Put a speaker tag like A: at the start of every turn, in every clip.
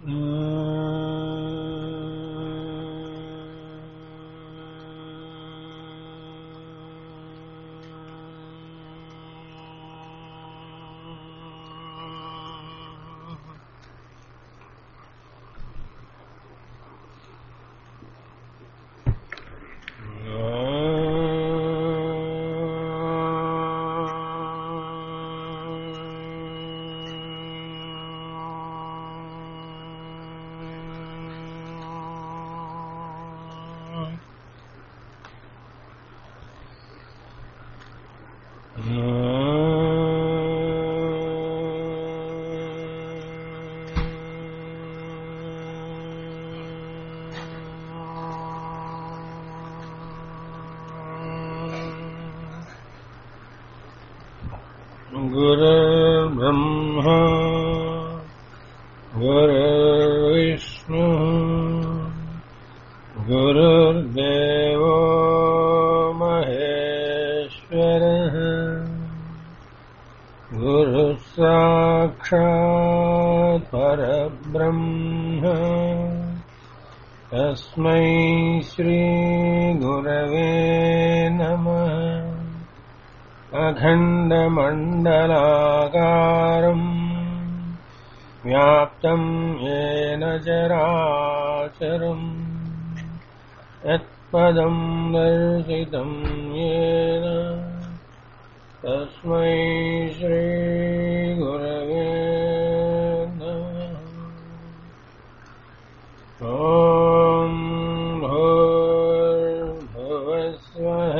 A: गुरुर्ब्रह्मा गुरुर्विष्णु गुरुर्देवो महेश्वरः गुरुः साक्षात् परब्रह्म तस्मै श्री गुरवे नमः अखण्डमण्डलाकारम् व्याप्तम् येन चराचरम् यत्पदम् दर्शितम् येन तस्मै श्रीगुरवे नमः। ॐ भूर्भुवस्वः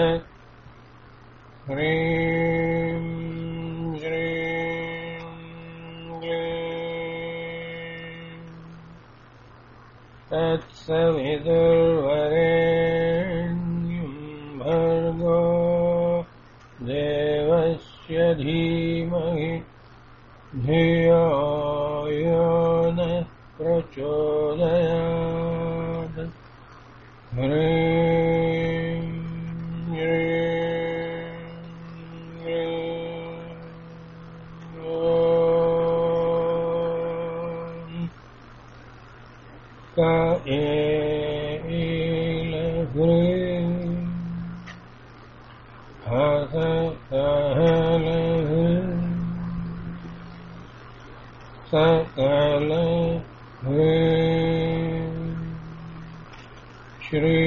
A: ह्रीं श्रीं क्लीं तत्सवितुर्वरेण्यं भर्गो देवस्य धीमहि धियो यो नः प्रचोदयात्। ह्रीं सकल श्री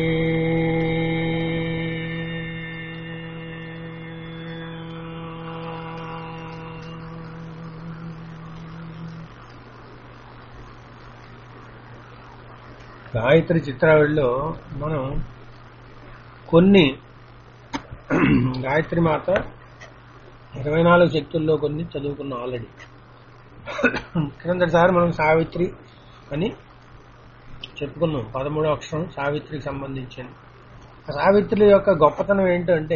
A: గాయత్రి చిత్రావళిలో మనం కొన్ని గాయత్రి మాత 24 శక్తుల్లో కొన్ని చదువుకున్నాం ఆల్రెడీ. క్రిందటిసారి మనం సావిత్రి అని చెప్పుకున్నాం. 13వ అక్షరం సావిత్రికి సంబంధించింది. ఆ సావిత్రి యొక్క గొప్పతనం ఏంటంటే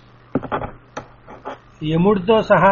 A: యముడితో సహా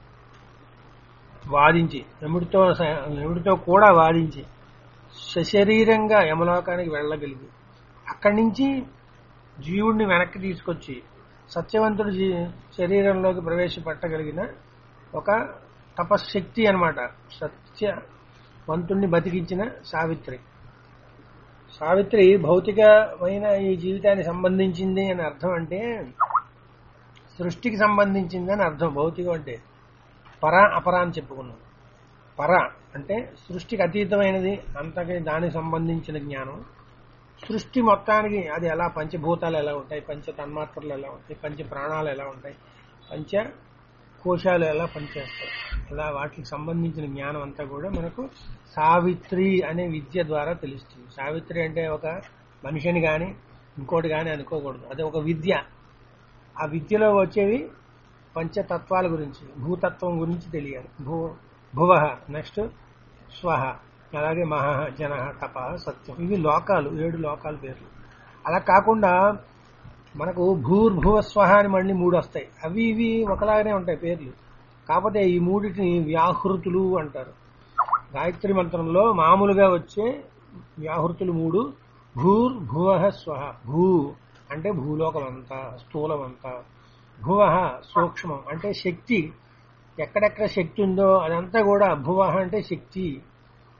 A: వాదించి యముడితో కూడా వాదించి సశరీరంగా యమలోకానికి వెళ్ళగలిగి అక్కడి నుంచి జీవుడిని వెనక్కి తీసుకొచ్చి సత్యవంతుడి శరీరంలోకి ప్రవేశపెట్టగలిగిన ఒక తపశ్శక్తి అన్నమాట. సత్యవంతుణ్ణి బతికించిన సావిత్రి. సావిత్రి భౌతికమైన ఈ జీవితానికి సంబంధించింది అని అర్థం. అంటే సృష్టికి సంబంధించింది అని అర్థం. భౌతికం అంటే పర అపర అని చెప్పుకున్నాం. పర అంటే సృష్టికి అతీతమైనది, అంతకి దానికి సంబంధించిన జ్ఞానం. సృష్టి మొత్తానికి అది ఎలా, పంచభూతాలు ఎలా ఉంటాయి, పంచ తన్మాత్రలు ఎలా ఉంటాయి, పంచ ప్రాణాలు ఎలా ఉంటాయి, పంచ కోశాలు ఎలా పనిచేస్తాయి, ఇలా వాటికి సంబంధించిన జ్ఞానం అంతా కూడా మనకు సావిత్రి అనే విద్య ద్వారా తెలుస్తుంది. సావిత్రి అంటే ఒక మనిషిని కానీ ఇంకోటి కానీ అనుకోకూడదు. అది ఒక విద్య. ఆ విద్యలో వచ్చేవి పంచతత్వాల గురించి, భూతత్వం గురించి తెలియాలి. భువ, నెక్స్ట్ స్వహ, అలాగే మహ, జన, తప, సత్యం. ఇవి లోకాలు, 7 లోకాల పేర్లు. అలా కాకుండా మనకు భూర్భువ స్వహ అని మళ్ళీ 3 వస్తాయి. అవి ఇవి ఒకలాగానే ఉంటాయి పేర్లు. కాకపోతే ఈ మూడిటిని వ్యాహృతులు అంటారు. గాయత్రి మంత్రంలో మామూలుగా వచ్చే వ్యాహృతులు 3. భూర్భువ స్వహ. భూ అంటే భూలోకమంతా, స్థూలమంతా. భువ సూక్ష్మం అంటే శక్తి, ఎక్కడెక్కడ శక్తి ఉందో అదంతా కూడా. భువ అంటే శక్తి,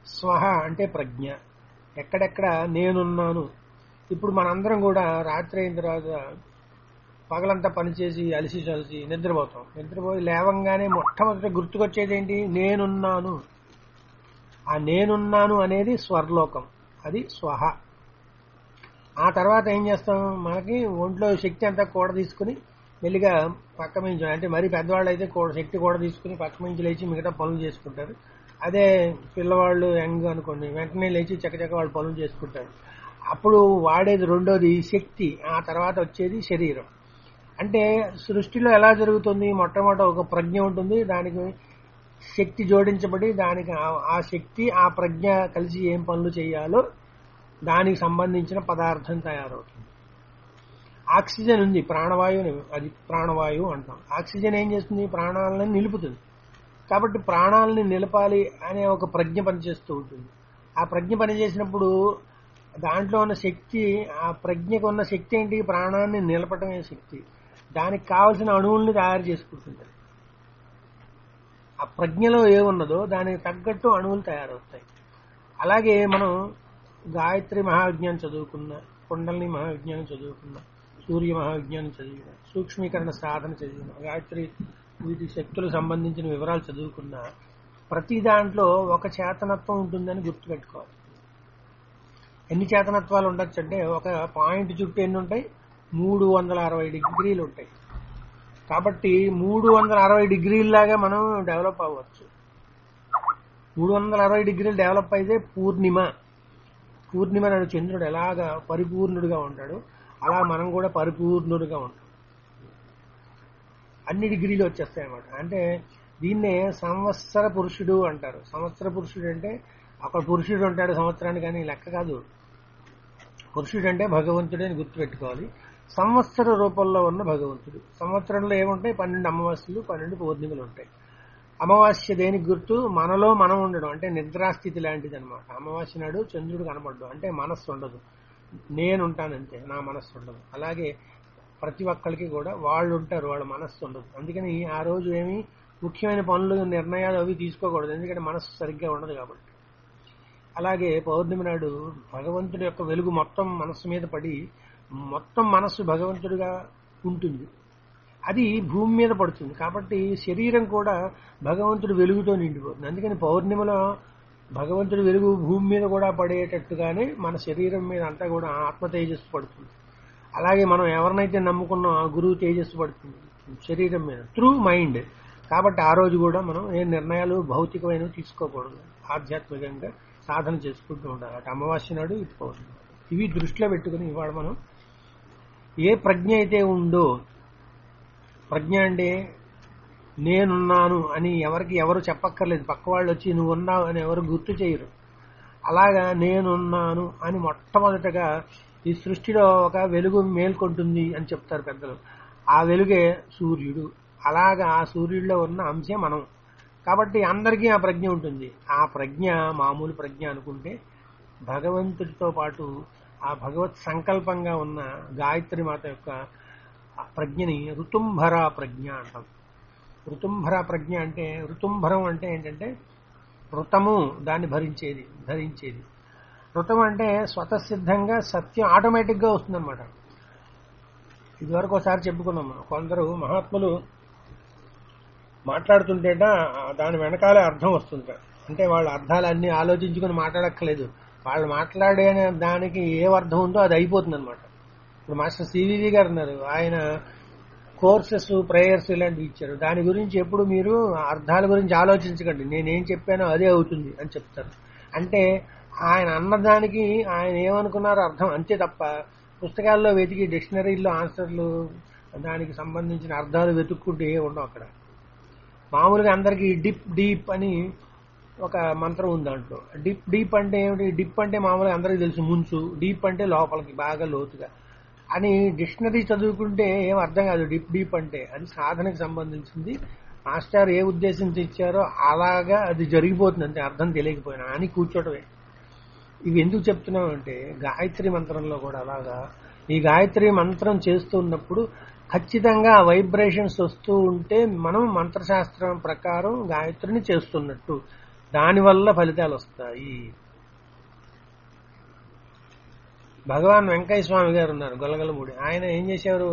A: స్వహ అంటే ప్రజ్ఞ. ఎక్కడెక్కడ నేనున్నాను. ఇప్పుడు మనందరం కూడా రాత్రి అయిన తర్వాత పగలంతా పనిచేసి అలసి నిద్రపోతాం. నిద్రపోయి లేవంగానే మొట్టమొదటి గుర్తుకొచ్చేది ఏంటి? నేనున్నాను. ఆ నేనున్నాను అనేది స్వర్లోకం, అది స్వహ. ఆ తర్వాత ఏం చేస్తాం? మనకి ఒంట్లో శక్తి అంతా కూడ తీసుకుని మెల్లిగా పక్క మించి, అంటే మరీ పెద్దవాళ్ళు అయితే శక్తి కూడా తీసుకుని పక్క మించి లేచి మిగతా పనులు చేసుకుంటారు. అదే పిల్లవాళ్ళు యంగ్ అనుకోండి, వెంటనే లేచి చక్కచక్క వాళ్ళు పనులు చేసుకుంటారు. అప్పుడు వాడేది రెండోది శక్తి, ఆ తర్వాత వచ్చేది శరీరం. అంటే సృష్టిలో ఎలా జరుగుతుంది? మొట్టమొదట ఒక ప్రజ్ఞ ఉంటుంది, దానికి శక్తి జోడించబడి దానికి ఆ శక్తి ఆ ప్రజ్ఞ కలిసి ఏం పనులు చేయాలో దానికి సంబంధించిన పదార్థం తయారవుతుంది. ఆక్సిజన్ ఉంది, ప్రాణవాయువు, అది ప్రాణవాయువు అంటాం. ఆక్సిజన్ ఏం చేస్తుంది? ప్రాణాలను నిలుపుతుంది. కాబట్టి ప్రాణాలని నిలపాలి అనే ఒక ప్రజ్ఞ పనిచేస్తూ ఉంటుంది. ఆ ప్రజ్ఞ పనిచేసినప్పుడు దాంట్లో ఉన్న శక్తి, ఆ ప్రజ్ఞకు ఉన్న శక్తి ఏంటి? ప్రాణాన్ని నిలపటమే శక్తి. దానికి కావలసిన అణువుల్ని తయారు చేసుకుంటుంది. ఆ ప్రజ్ఞలో ఏమున్నదో దానికి తగ్గట్టు అణువులు తయారవుతాయి. అలాగే మనం గాయత్రి మహావిజ్ఞానం చదువుకున్న, కుండలిని మహావిజ్ఞానం చదువుకున్న, సూర్య మహావిజ్ఞానం చదివిన, సూక్ష్మీకరణ సాధన చదివిన, గాయత్రి వీటి శక్తులకు సంబంధించిన వివరాలు చదువుకున్న, ప్రతి దాంట్లో ఒక చేతనత్వం ఉంటుందని గుర్తుపెట్టుకోవాలి. ఎన్ని చేతనత్వాలు ఉండొచ్చు అంటే, ఒక పాయింట్ చుట్టూ ఎన్ని ఉంటాయి? 360 డిగ్రీలు ఉంటాయి. కాబట్టి 360 డిగ్రీల్లాగా మనం డెవలప్ అవ్వచ్చు. 360 డిగ్రీలు డెవలప్ అయితే పూర్ణిమ నాడు చంద్రుడు ఎలాగా పరిపూర్ణుడిగా ఉంటాడు, అలా మనం కూడా పరిపూర్ణుడిగా ఉంటాం. అన్ని డిగ్రీలు వచ్చేస్తాయి అన్నమాట. అంటే దీన్నే సంవత్సర పురుషుడు అంటారు. సంవత్సర పురుషుడు అంటే అక్కడ పురుషుడు ఉంటాడు సంవత్సరానికి, కానీ లెక్క కాదు. పురుషుడు అంటే భగవంతుడు అని గుర్తుపెట్టుకోవాలి. సంవత్సర రూపంలో ఉన్న భగవంతుడు. సంవత్సరంలో ఏముంటాయి? 12 అమావాస్యలు, 12 పౌర్ణిమలు ఉంటాయి. అమావాస్య దేనికి గుర్తు? మనలో మనం ఉండడం, అంటే నిద్రాస్థితి లాంటిది అనమాట. అమావాస్య నాడు చంద్రుడు కనపడ్డం అంటే మనస్సు ఉండదు, నేనుంటానంతే, నా మనస్సు ఉండదు. అలాగే ప్రతి ఒక్కరికి కూడా వాళ్ళు ఉంటారు, వాళ్ళ మనస్సు ఉండదు. అందుకని ఆ రోజు ఏమి ముఖ్యమైన పనులు, నిర్ణయాలు అవి తీసుకోకూడదు, ఎందుకంటే మనస్సు సరిగ్గా ఉండదు కాబట్టి. అలాగే పౌర్ణమి నాడు భగవంతుడి యొక్క వెలుగు మొత్తం మనస్సు మీద పడి మొత్తం మనస్సు భగవంతుడిగా ఉంటుంది. అది భూమి మీద పడుతుంది కాబట్టి శరీరం కూడా భగవంతుడి వెలుగుతో నిండిపోతుంది. అందుకని పౌర్ణిమలో భగవంతుడి వెలుగు భూమి మీద కూడా పడేటట్టుగానే మన శరీరం మీద అంతా కూడా ఆత్మ తేజస్సు పడుతుంది. అలాగే మనం ఎవరినైతే నమ్ముకున్నాం ఆ గురువు తేజస్సు పడుతుంది శరీరం మీద త్రూ మైండ్. కాబట్టి ఆ రోజు కూడా మనం ఏ నిర్ణయాలు భౌతికమైనవి తీసుకోకూడదు, ఆధ్యాత్మికంగా సాధన చేసుకుంటూ ఉండాలి. అటు అమావాస్య నాడు ఇటు పౌర్ణమి. ఇవి దృష్టిలో పెట్టుకుని ఇవాళ మనం ఏ ప్రజ్ఞ అయితే ఉందో, ప్రజ్ఞ అంటే నేనున్నాను అని ఎవరు చెప్పక్కర్లేదు, పక్క వాళ్ళు వచ్చి నువ్వు ఉన్నావు అని ఎవరు గుర్తు చేయరు. అలాగా నేనున్నాను అని మొట్టమొదటగా ఈ సృష్టిలో ఒక వెలుగు మేల్కొంటుంది అని చెప్తారు పెద్దలు. ఆ వెలుగే సూర్యుడు. అలాగా ఆ సూర్యుడిలో ఉన్న అంశం మనం. కాబట్టి అందరికీ ఆ ప్రజ్ఞ ఉంటుంది. ఆ ప్రజ్ఞ మామూలు ప్రజ్ఞ అనుకుంటే భగవంతుడితో పాటు ఆ భగవత్ సంకల్పంగా ఉన్న గాయత్రి మాత యొక్క ప్రజ్ఞని ఋతుంభర ప్రజ్ఞ అంటాం. ఋతుంభర ప్రజ్ఞ అంటే, ఋతుంభరం అంటే ఏంటంటే ఋతము, దాన్ని ధరించేది. ఋతం అంటే స్వతసిద్ధంగా సత్యం ఆటోమేటిక్ గా వస్తుందన్నమాట. ఇదివరకు ఒకసారి చెప్పుకున్నాం మనం. కొందరు మహాత్ములు మాట్లాడుతుంటేట దాని వెనకాలే అర్థం వస్తుంది. అంటే వాళ్ళ అర్థాలన్నీ ఆలోచించుకుని మాట్లాడక్కర్లేదు, వాళ్ళు మాట్లాడే దానికి ఏ అర్థం ఉందో అది అయిపోతుంది అనమాట. ఇప్పుడు మాస్టర్ సివివి గారు ఉన్నారు, ఆయన కోర్సెస్, ప్రేయర్స్ ఇలాంటివి ఇచ్చారు. దాని గురించి ఎప్పుడు మీరు అర్థాల గురించి ఆలోచించకండి, నేనేం చెప్పానో అదే అవుతుంది అని చెప్తారు. అంటే ఆయన అన్నదానికి ఆయన ఏమనుకున్నారో అర్థం అంతే తప్ప పుస్తకాల్లో వెతికి డిక్షనరీల్లో ఆన్సర్లు దానికి సంబంధించిన అర్థాలు వెతుక్కుంటే ఏ ఉండవు అక్కడ. మామూలుగా అందరికీ డీప్ అని ఒక మంత్రం ఉంది. దాంట్లో డీప్ అంటే ఏమిటి? డిప్ అంటే మామూలుగా అందరికీ తెలుసు ముంచు, డీప్ అంటే లోపలికి బాగా లోతుగా అని. డిక్షనరీ చదువుకుంటే ఏం అర్థం కాదు డీప్ అంటే. అది సాధనకు సంబంధించింది. మాస్టర్ ఏ ఉద్దేశంతో ఇచ్చారో అలాగా అది జరిగిపోతుంది అంతే, అర్థం తెలియకపోయినా అని కూర్చోటమే. ఇవి ఎందుకు చెప్తున్నాం అంటే గాయత్రి మంత్రంలో కూడా అలాగా. ఈ గాయత్రి మంత్రం చేస్తున్నప్పుడు ఖచ్చితంగా వైబ్రేషన్స్ వస్తూ ఉంటే మనం మంత్రశాస్త్రం ప్రకారం గాయత్రిని చేస్తున్నట్టు. దానివల్ల ఫలితాలు వస్తాయి. భగవాన్ వెంకయ్య స్వామి గారు ఉన్నారు గొల్లగల్లమూడి. ఆయన ఏం చేసేవారు,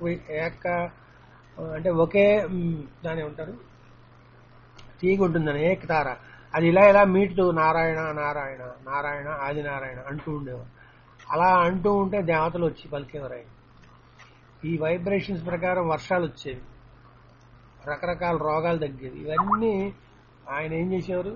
A: అంటే ఒకే దాని ఉంటారు తీగ ఉంటుందని ఏకతార, అది ఇలా ఇలా మీటుతూ నారాయణ నారాయణ నారాయణ ఆదినారాయణ అంటూ ఉండేవారు. అలా అంటూ ఉంటే దేవతలు వచ్చి పలికేవారు. ఆయన ఈ వైబ్రేషన్స్ ప్రకారం వర్షాలు వచ్చేవి, రకరకాల రోగాలు తగ్గేవి. ఇవన్నీ ఆయన ఏం చేసేవారు,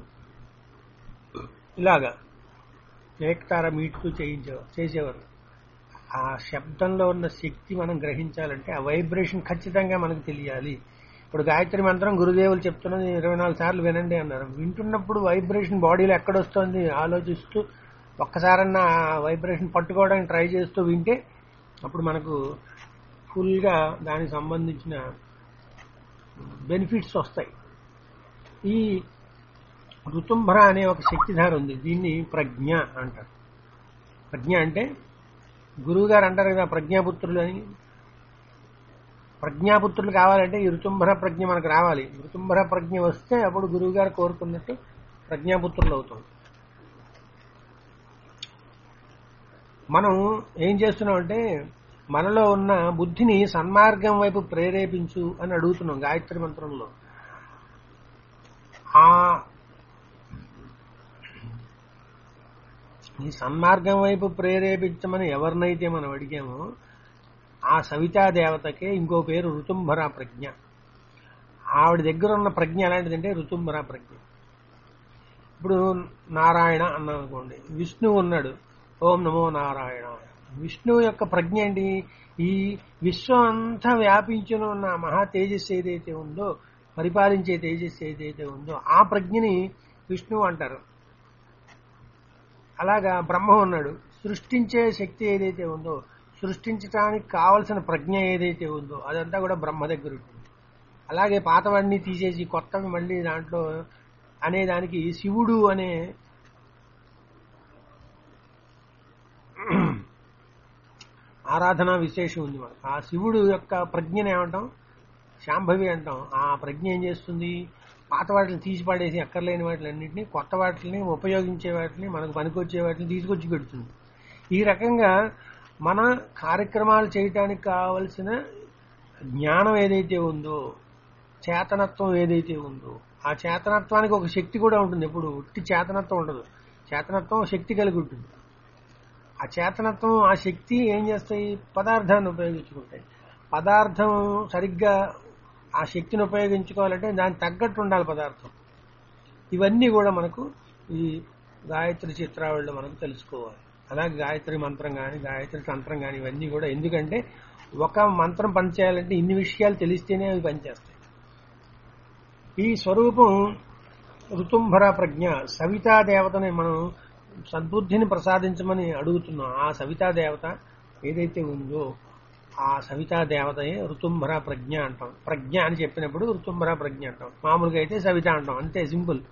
A: ఇలాగా ఏకతార మీటుతూ చేసేవారు. ఆ శబ్దంలో ఉన్న శక్తి మనం గ్రహించాలంటే ఆ వైబ్రేషన్ ఖచ్చితంగా మనకు తెలియాలి. ఇప్పుడు గాయత్రి మంత్రం గురుదేవులు చెప్తున్నది 24 సార్లు వినండి అన్నారు. వింటున్నప్పుడు వైబ్రేషన్ బాడీలో ఎక్కడొస్తుంది ఆలోచిస్తూ ఒక్కసారన్నా వైబ్రేషన్ పట్టుకోవడానికి ట్రై చేస్తూ వింటే అప్పుడు మనకు ఫుల్గా దానికి సంబంధించిన బెనిఫిట్స్ వస్తాయి. ఈ ఋతుంభర అనే ఒక శక్తిధార ఉంది, దీన్ని ప్రజ్ఞ అంటారు. ప్రజ్ఞ అంటే గురువు గారు అంటారు కదా ప్రజ్ఞాపుత్రులు అని. ప్రజ్ఞాపుత్రులు కావాలంటే ఈ ఋతుంభర ప్రజ్ఞ మనకు రావాలి. ఋతుంభర ప్రజ్ఞ వస్తే అప్పుడు గురువు గారు కోరుకున్నట్టు ప్రజ్ఞాపుత్రులు అవుతాం. మనం ఏం చేస్తున్నామంటే మనలో ఉన్న బుద్ధిని సన్మార్గం వైపు ప్రేరేపించు అని అడుగుతున్నాం గాయత్రి మంత్రంలో. ఈ సన్మార్గం వైపు ప్రేరేపించమని ఎవరినైతే మనం అడిగామో ఆ సవితా దేవతకే ఇంకో పేరు ఋతుంభర ప్రజ్ఞ. ఆవిడ దగ్గర ఉన్న ప్రజ్ఞ ఎలాంటిదంటే ఋతుంభర ప్రజ్ఞ. ఇప్పుడు నారాయణ అన్నాం అనుకోండి, విష్ణువు ఉన్నాడు, ఓం నమో నారాయణ. విష్ణువు యొక్క ప్రజ్ఞ ఏంటి, ఈ విశ్వం అంతా వ్యాపించిన ఉన్న మహా తేజస్సు ఏదైతే ఉందో, పరిపాలించే తేజస్సు ఏదైతే ఉందో ఆ ప్రజ్ఞని విష్ణువు అంటారు. అలాగా బ్రహ్మ ఉన్నాడు, సృష్టించే శక్తి ఏదైతే ఉందో, సృష్టించడానికి కావలసిన ప్రజ్ఞ ఏదైతే ఉందో అదంతా కూడా బ్రహ్మ దగ్గర ఉంటుంది. అలాగే పాతవన్నీ తీసేసి కొత్తవి మళ్ళీ దాంట్లో అనేదానికి శివుడు అనే ఆరాధన విశేషం ఉంది మనకు. ఆ శివుడు యొక్క ప్రజ్ఞని ఏమంటాం, శాంభవి అంటాం. ఆ ప్రజ్ఞ ఏం చేస్తుంది, పాత వాటిని తీసి పడేసి అక్కర్లేని వాటిలన్నింటినీ కొత్త వాటిని ఉపయోగించే వాటిని మనకు పనికొచ్చే వాటిని తీసుకొచ్చి పెడుతుంది. ఈ రకంగా మన కార్యక్రమాలు చేయటానికి కావలసిన జ్ఞానం ఏదైతే ఉందో, చేతనత్వం ఏదైతే ఉందో, ఆ చేతనత్వానికి ఒక శక్తి కూడా ఉంటుంది. ఎప్పుడు ఉట్టి చేతనత్వం ఉండదు, చేతనత్వం శక్తి కలిగి ఉంటుంది. ఆ చేతనత్వం ఆ శక్తి ఏం చేస్తాయి, పదార్థాన్ని ఉపయోగించుకుంటాయి. పదార్థం సరిగ్గా ఆ శక్తిని ఉపయోగించుకోవాలంటే దానికి తగ్గట్టు ఉండాలి పదార్థం. ఇవన్నీ కూడా మనకు ఈ గాయత్రి చిత్రావళిలో మనకు తెలుసుకోవాలి. అలాగే గాయత్రి మంత్రం కానీ గాయత్రి తంత్రం కానీ ఇవన్నీ కూడా ఎందుకంటే ఒక మంత్రం పనిచేయాలంటే ఇన్ని విషయాలు తెలిస్తేనే అవి పనిచేస్తాయి. ఈ స్వరూపం ఋతుంభర ప్రజ్ఞ, సవితా దేవతని మనం సద్బుద్ధిని ప్రసాదించమని అడుగుతున్నాం. ఆ సవితా దేవత ఏదైతే ఉందో ఆ సవితా దేవతయే ఋతుంభర ప్రజ్ఞ అంటాం. ప్రజ్ఞ అని చెప్పినప్పుడు ఋతుంభర ప్రజ్ఞ అంటాం, మామూలుగా అయితే సవిత అంటాం, అంతే సింపుల్.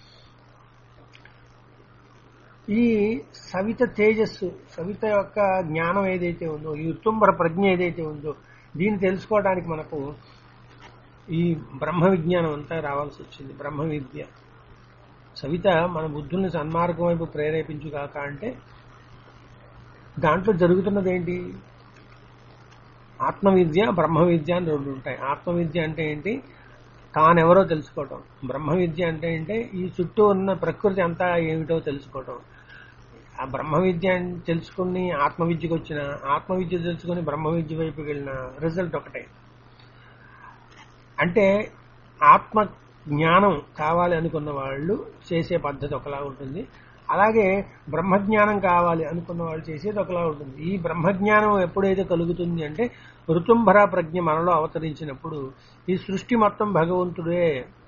A: ఈ సవిత తేజస్సు, సవిత యొక్క జ్ఞానం ఏదైతే ఉందో, ఈ ఋతుంభర ప్రజ్ఞ ఏదైతే ఉందో దీన్ని తెలుసుకోవడానికి మనకు ఈ బ్రహ్మ విజ్ఞానం అంతా రావాల్సి వచ్చింది. బ్రహ్మ విద్య సవిత మన బుద్ధుల్ని సన్మార్గం వైపు ప్రేరేపించుగాక అంటే దాంట్లో జరుగుతున్నది ఏంటి, ఆత్మవిద్య బ్రహ్మ విద్య అని రెండు ఉంటాయి. ఆత్మవిద్య అంటే ఏంటి, తానెవరో తెలుసుకోవటం. బ్రహ్మ విద్య అంటే ఈ చుట్టూ ఉన్న ప్రకృతి అంతా ఏమిటో తెలుసుకోవటం. ఆ బ్రహ్మ విద్య తెలుసుకుని ఆత్మవిద్యకు వచ్చిన, ఆత్మవిద్య తెలుసుకుని బ్రహ్మ విద్య వైపుకి వెళ్ళిన రిజల్ట్ ఒకటే. అంటే ఆత్మ జ్ఞానం కావాలి అనుకున్న వాళ్ళు చేసే పద్ధతి ఒకలా ఉంటుంది, అలాగే బ్రహ్మజ్ఞానం కావాలి అనుకున్న వాళ్ళు చేసేది ఒకలా ఉంటుంది. ఈ బ్రహ్మజ్ఞానం ఎప్పుడైతే కలుగుతుంది అంటే ఋతుంభర ప్రజ్ఞ మనలో అవతరించినప్పుడు ఈ సృష్టి మొత్తం భగవంతుడే,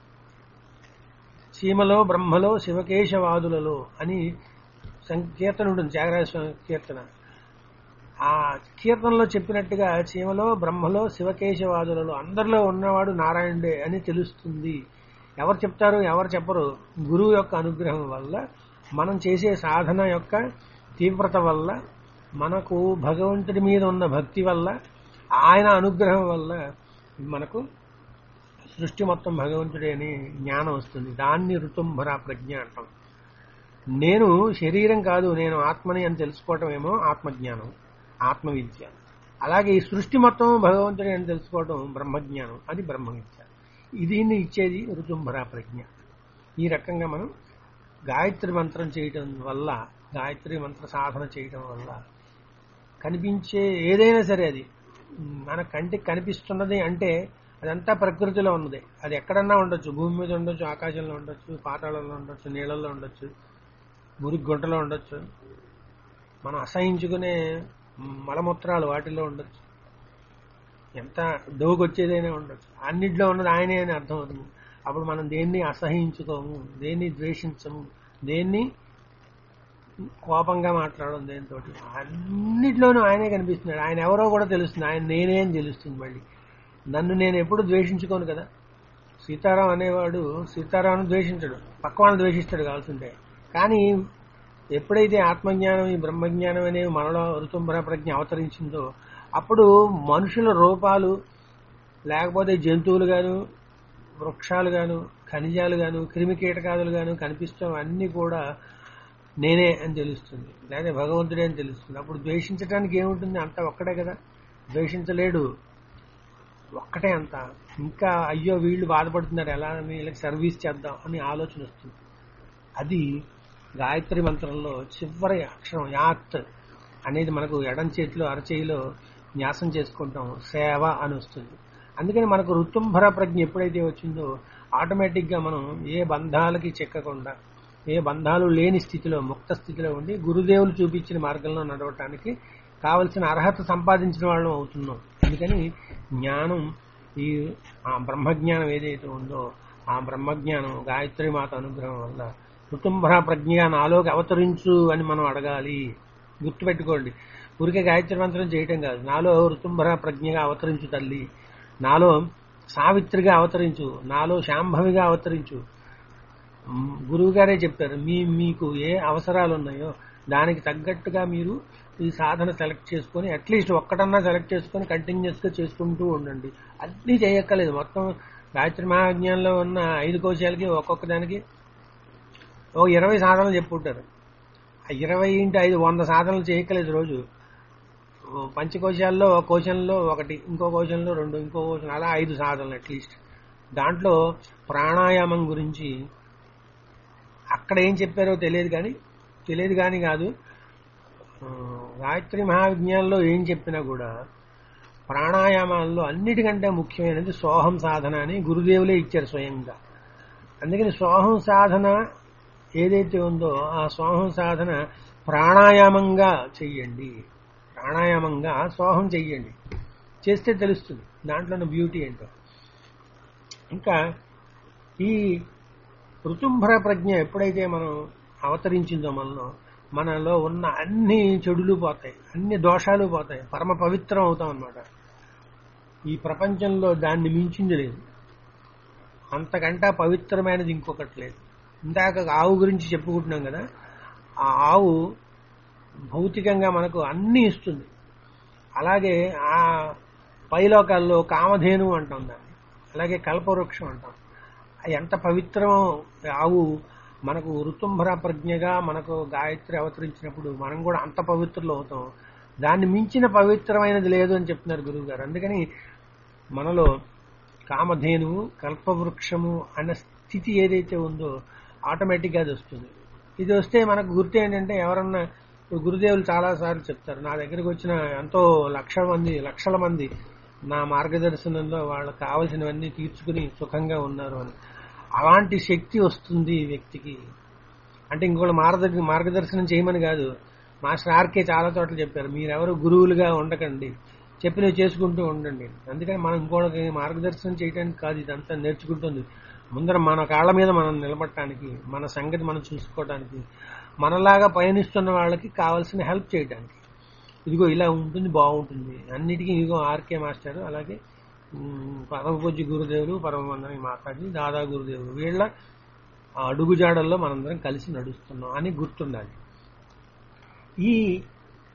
A: సీమలో బ్రహ్మలో శివకేశవాదులలో అని సంకీర్తన ఉంటుంది, త్యాగరాజ స్వామి కీర్తన. ఆ కీర్తనలో చెప్పినట్టుగా చీమలో బ్రహ్మలో శివకేశవాదులలో అందరిలో ఉన్నవాడు నారాయణుడే అని తెలుస్తుంది. ఎవరు చెప్తారు, ఎవరు చెప్పరు. గురువు యొక్క అనుగ్రహం వల్ల, మనం చేసే సాధన యొక్క తీవ్రత వల్ల, మనకు భగవంతుడి మీద ఉన్న భక్తి వల్ల, ఆయన అనుగ్రహం వల్ల మనకు సృష్టి మొత్తం భగవంతుడే అని జ్ఞానం వస్తుంది. దాన్ని ఋతుంభర ప్రజ్ఞ అంటాం. నేను శరీరం కాదు, నేను ఆత్మని అని తెలుసుకోవటం ఏమో ఆత్మజ్ఞానం, ఆత్మవిద్య. అలాగే ఈ సృష్టి మొత్తం భగవంతుడే అని తెలుసుకోవటం బ్రహ్మజ్ఞానం, అది బ్రహ్మవిద్య. దీన్ని ఇచ్చేది ఋతుంభర ప్రజ్ఞ. ఈ రకంగా మనం గాయత్రి మంత్రం చేయటం వల్ల, గాయత్రి మంత్ర సాధన చేయటం వల్ల కనిపించే ఏదైనా సరే, అది మన కంటికి కనిపిస్తున్నది అంటే అదంతా ప్రకృతిలో ఉన్నది. అది ఎక్కడన్నా ఉండొచ్చు, భూమి మీద ఉండొచ్చు, ఆకాశంలో ఉండొచ్చు, పాతాళంలో ఉండొచ్చు, నీళ్ళల్లో ఉండొచ్చు, మురికి గుంటలో ఉండొచ్చు, మనం అసహించుకునే మలమూత్రాలు వాటిల్లో ఉండొచ్చు, ఎంత దోగొచ్చేదైనా ఉండొచ్చు, అన్నిట్లో ఉన్నది ఆయనే అని అర్థం అవుతుంది. అప్పుడు మనం దేన్ని అసహించుకోము, దేన్ని ద్వేషించము, దేన్ని కోపంగా మాట్లాడడం, దేనితో అన్నిట్లోనూ ఆయనే కనిపిస్తున్నాడు. ఆయన ఎవరో కూడా తెలుస్తుంది, ఆయన నేనే అని తెలుస్తుంది. మళ్ళీ నన్ను నేను ఎప్పుడు ద్వేషించుకోను కదా. సీతారాం అనేవాడు సీతారాంను ద్వేషించడు, పక్క వాళ్ళని ద్వేషిస్తాడు కావాల్సింటే. కానీ ఎప్పుడైతే ఆత్మజ్ఞానం, ఈ బ్రహ్మజ్ఞానం అనేవి మనలో ఋతుంభర ప్రజ్ఞ అవతరించిందో అప్పుడు మనుషుల రూపాలు, లేకపోతే జంతువులు గాను, వృక్షాలు గాను, ఖనిజాలు గాను, క్రిమి కీటకాదులు గాను కనిపిస్తాం, అన్నీ కూడా నేనే అని తెలుస్తుంది, లేదా భగవంతుడే అని తెలుస్తుంది. అప్పుడు ద్వేషించడానికి ఏముంటుంది, అంతా ఒక్కడే కదా, ద్వేషించలేడు, ఒక్కటే అంత. ఇంకా అయ్యో వీళ్ళు బాధపడుతున్నారు, ఎలా వీళ్ళకి సర్వీస్ చేద్దాం అని ఆలోచన వస్తుంది. అది గాయత్రి మంత్రంలో చివరి అక్షరం యాత్ అనేది మనకు ఎడం చేతిలో అరచేయిలో న్యాసం చేసుకుంటాం, సేవ అని వస్తుంది. అందుకని మనకు ఋతుంభర ప్రజ్ఞ ఎప్పుడైతే వచ్చిందో ఆటోమేటిక్గా మనం ఏ బంధాలకి చిక్కకుండా, ఏ బంధాలు లేని స్థితిలో, ముక్త స్థితిలో ఉండి గురుదేవులు చూపించిన మార్గంలో నడవటానికి కావలసిన అర్హత సంపాదించిన వాళ్ళం అవుతున్నాం. అందుకని జ్ఞానం, ఈ ఆ బ్రహ్మజ్ఞానం ఏదైతే ఉందో ఆ బ్రహ్మజ్ఞానం గాయత్రి మాత అనుగ్రహం వల్ల ఋతుంభర ప్రజ్ఞగా నాలోకి అవతరించు అని మనం అడగాలి. గుర్తుపెట్టుకోండి, ఊరికే గాయత్రి మంత్రం చేయటం కాదు, నాలో ఋతుంభర ప్రజ్ఞగా అవతరించు తల్లి, నాలో సావిత్రిగా అవతరించు, నాలో శాంభవిగా అవతరించు. గురువు గారే చెప్పారు, మీకు ఏ అవసరాలు ఉన్నాయో దానికి తగ్గట్టుగా మీరు ఈ సాధన సెలెక్ట్ చేసుకొని, అట్లీస్ట్ ఒక్కటన్నా సెలెక్ట్ చేసుకొని కంటిన్యూస్ గా చేసుకుంటూ ఉండండి. అన్నీ చేయక్కర్లేదు. మొత్తం గాయత్రి మహాజ్ఞానంలో ఉన్న 5 కోశాలకి ఒక్కొక్క దానికి 20 సాధనలు చెప్పుకుంటారు. 20x5 100 సాధనలు చేయక్కలేదు రోజు. పంచకోశాల్లో ఒక కోశంలో ఒకటి, ఇంకో కోశంలో 2, ఇంకో కోశం, అలా 5 సాధనలు అట్లీస్ట్. దాంట్లో ప్రాణాయామం గురించి అక్కడ ఏం చెప్పారో తెలియదు కానీ కాదు, గాయత్రి మహావిజ్ఞానంలో ఏం చెప్పినా కూడా ప్రాణాయామాల్లో అన్నిటికంటే ముఖ్యమైనది సోహం సాధన అని గురుదేవులే ఇచ్చారు స్వయంగా. అందుకని సోహం సాధన ఏదైతే ఉందో ఆ సోహం సాధన ప్రాణాయామంగా చెయ్యండి, ప్రాణాయామంగా సోహం చెయ్యండి, చేస్తే తెలుస్తుంది దాంట్లో బ్యూటీ ఏంటో. ఇంకా ఈ ఋతుంభర ప్రజ్ఞ ఎప్పుడైతే మనం అవతరించిందో మనలో ఉన్న అన్ని చెడులు పోతాయి, అన్ని దోషాలు పోతాయి, పరమ పవిత్రం అవుతాం అన్నమాట. ఈ ప్రపంచంలో దాన్ని మించింది లేదు, అంతకంటే పవిత్రమైనది ఇంకొకటి లేదు. ఇందాక ఆవు గురించి చెప్పుకుంటున్నాం కదా, ఆ ఆవు భౌతికంగా మనకు అన్ని ఇస్తుంది. అలాగే ఆ పైలోకాల్లో కామధేను అంటాం దాన్ని, అలాగే కల్పవృక్షం అంటాం. ఎంత పవిత్రం ఆవు. మనకు ఋతుంభర ప్రజ్ఞగా మనకు గాయత్రి అవతరించినప్పుడు మనం కూడా అంత పవిత్రులు అవుతాం. దాన్ని మించిన పవిత్రమైనది లేదు అని చెప్తున్నారు గురువు గారు. అందుకని మనలో కామధేనువు, కల్పవృక్షము అన్న స్థితి ఏదైతే ఉందో ఆటోమేటిక్గా అది వస్తుంది. ఇది వస్తే మనకు గుర్తు ఏంటంటే, ఎవరన్నా గురుదేవులు చాలాసార్లు చెప్తారు, నా దగ్గరికి వచ్చిన ఎంతో లక్షల మంది నా మార్గదర్శనంలో వాళ్ళకి కావలసినవన్నీ తీర్చుకుని సుఖంగా ఉన్నారు అని. అలాంటి శక్తి వస్తుంది ఈ వ్యక్తికి. అంటే ఇంకోటి మార్గదర్శనం చేయమని కాదు, మాస్టర్ ఆర్కే చాలా చోట్ల చెప్పారు, మీరెవరు గురువులుగా ఉండకండి, చెప్పినవి చేసుకుంటూ ఉండండి. అందుకని మనం ఇంకోటి మార్గదర్శనం చేయడానికి కాదు, ఇదంతా నేర్చుకుంటుంది. ముందర మన కాళ్ళ మీద మనం నిలబడటానికి, మన సంగతి మనం చూసుకోవడానికి, మనలాగా పయనిస్తున్న వాళ్ళకి కావాల్సిన హెల్ప్ చేయడానికి. ఇదిగో ఇలా ఉంటుంది, బాగుంటుంది అన్నిటికీ. ఇదిగో ఆర్కే మాస్టర్, అలాగే పరమపూజ్య గురుదేవులు, పరమవందన మాతాజీ, దాదా గురుదేవులు, వీళ్ళ అడుగుజాడల్లో మనందరం కలిసి నడుస్తున్నాం అని గుర్తుండాలి.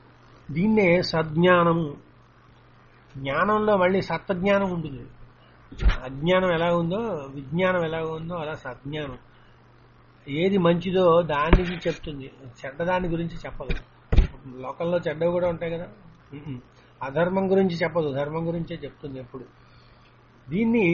A: దీన్నే సజ్ఞానము. జ్ఞానంలో మళ్ళీ సత్వజ్ఞానం ఉంటుంది. అజ్ఞానం ఎలా ఉందో విజ్ఞానం ఎలా ఉందో అలా సజ్ఞానం ఏది మంచిదో దానికి చెప్తుంది, చెడ్డదాని గురించి చెప్పదు. లోకంలో చెడ్డవి కూడా ఉంటాయి కదా. అధర్మం గురించి చెప్పదు, ధర్మం గురించే చెప్తుంది ఎప్పుడు. దీన్ని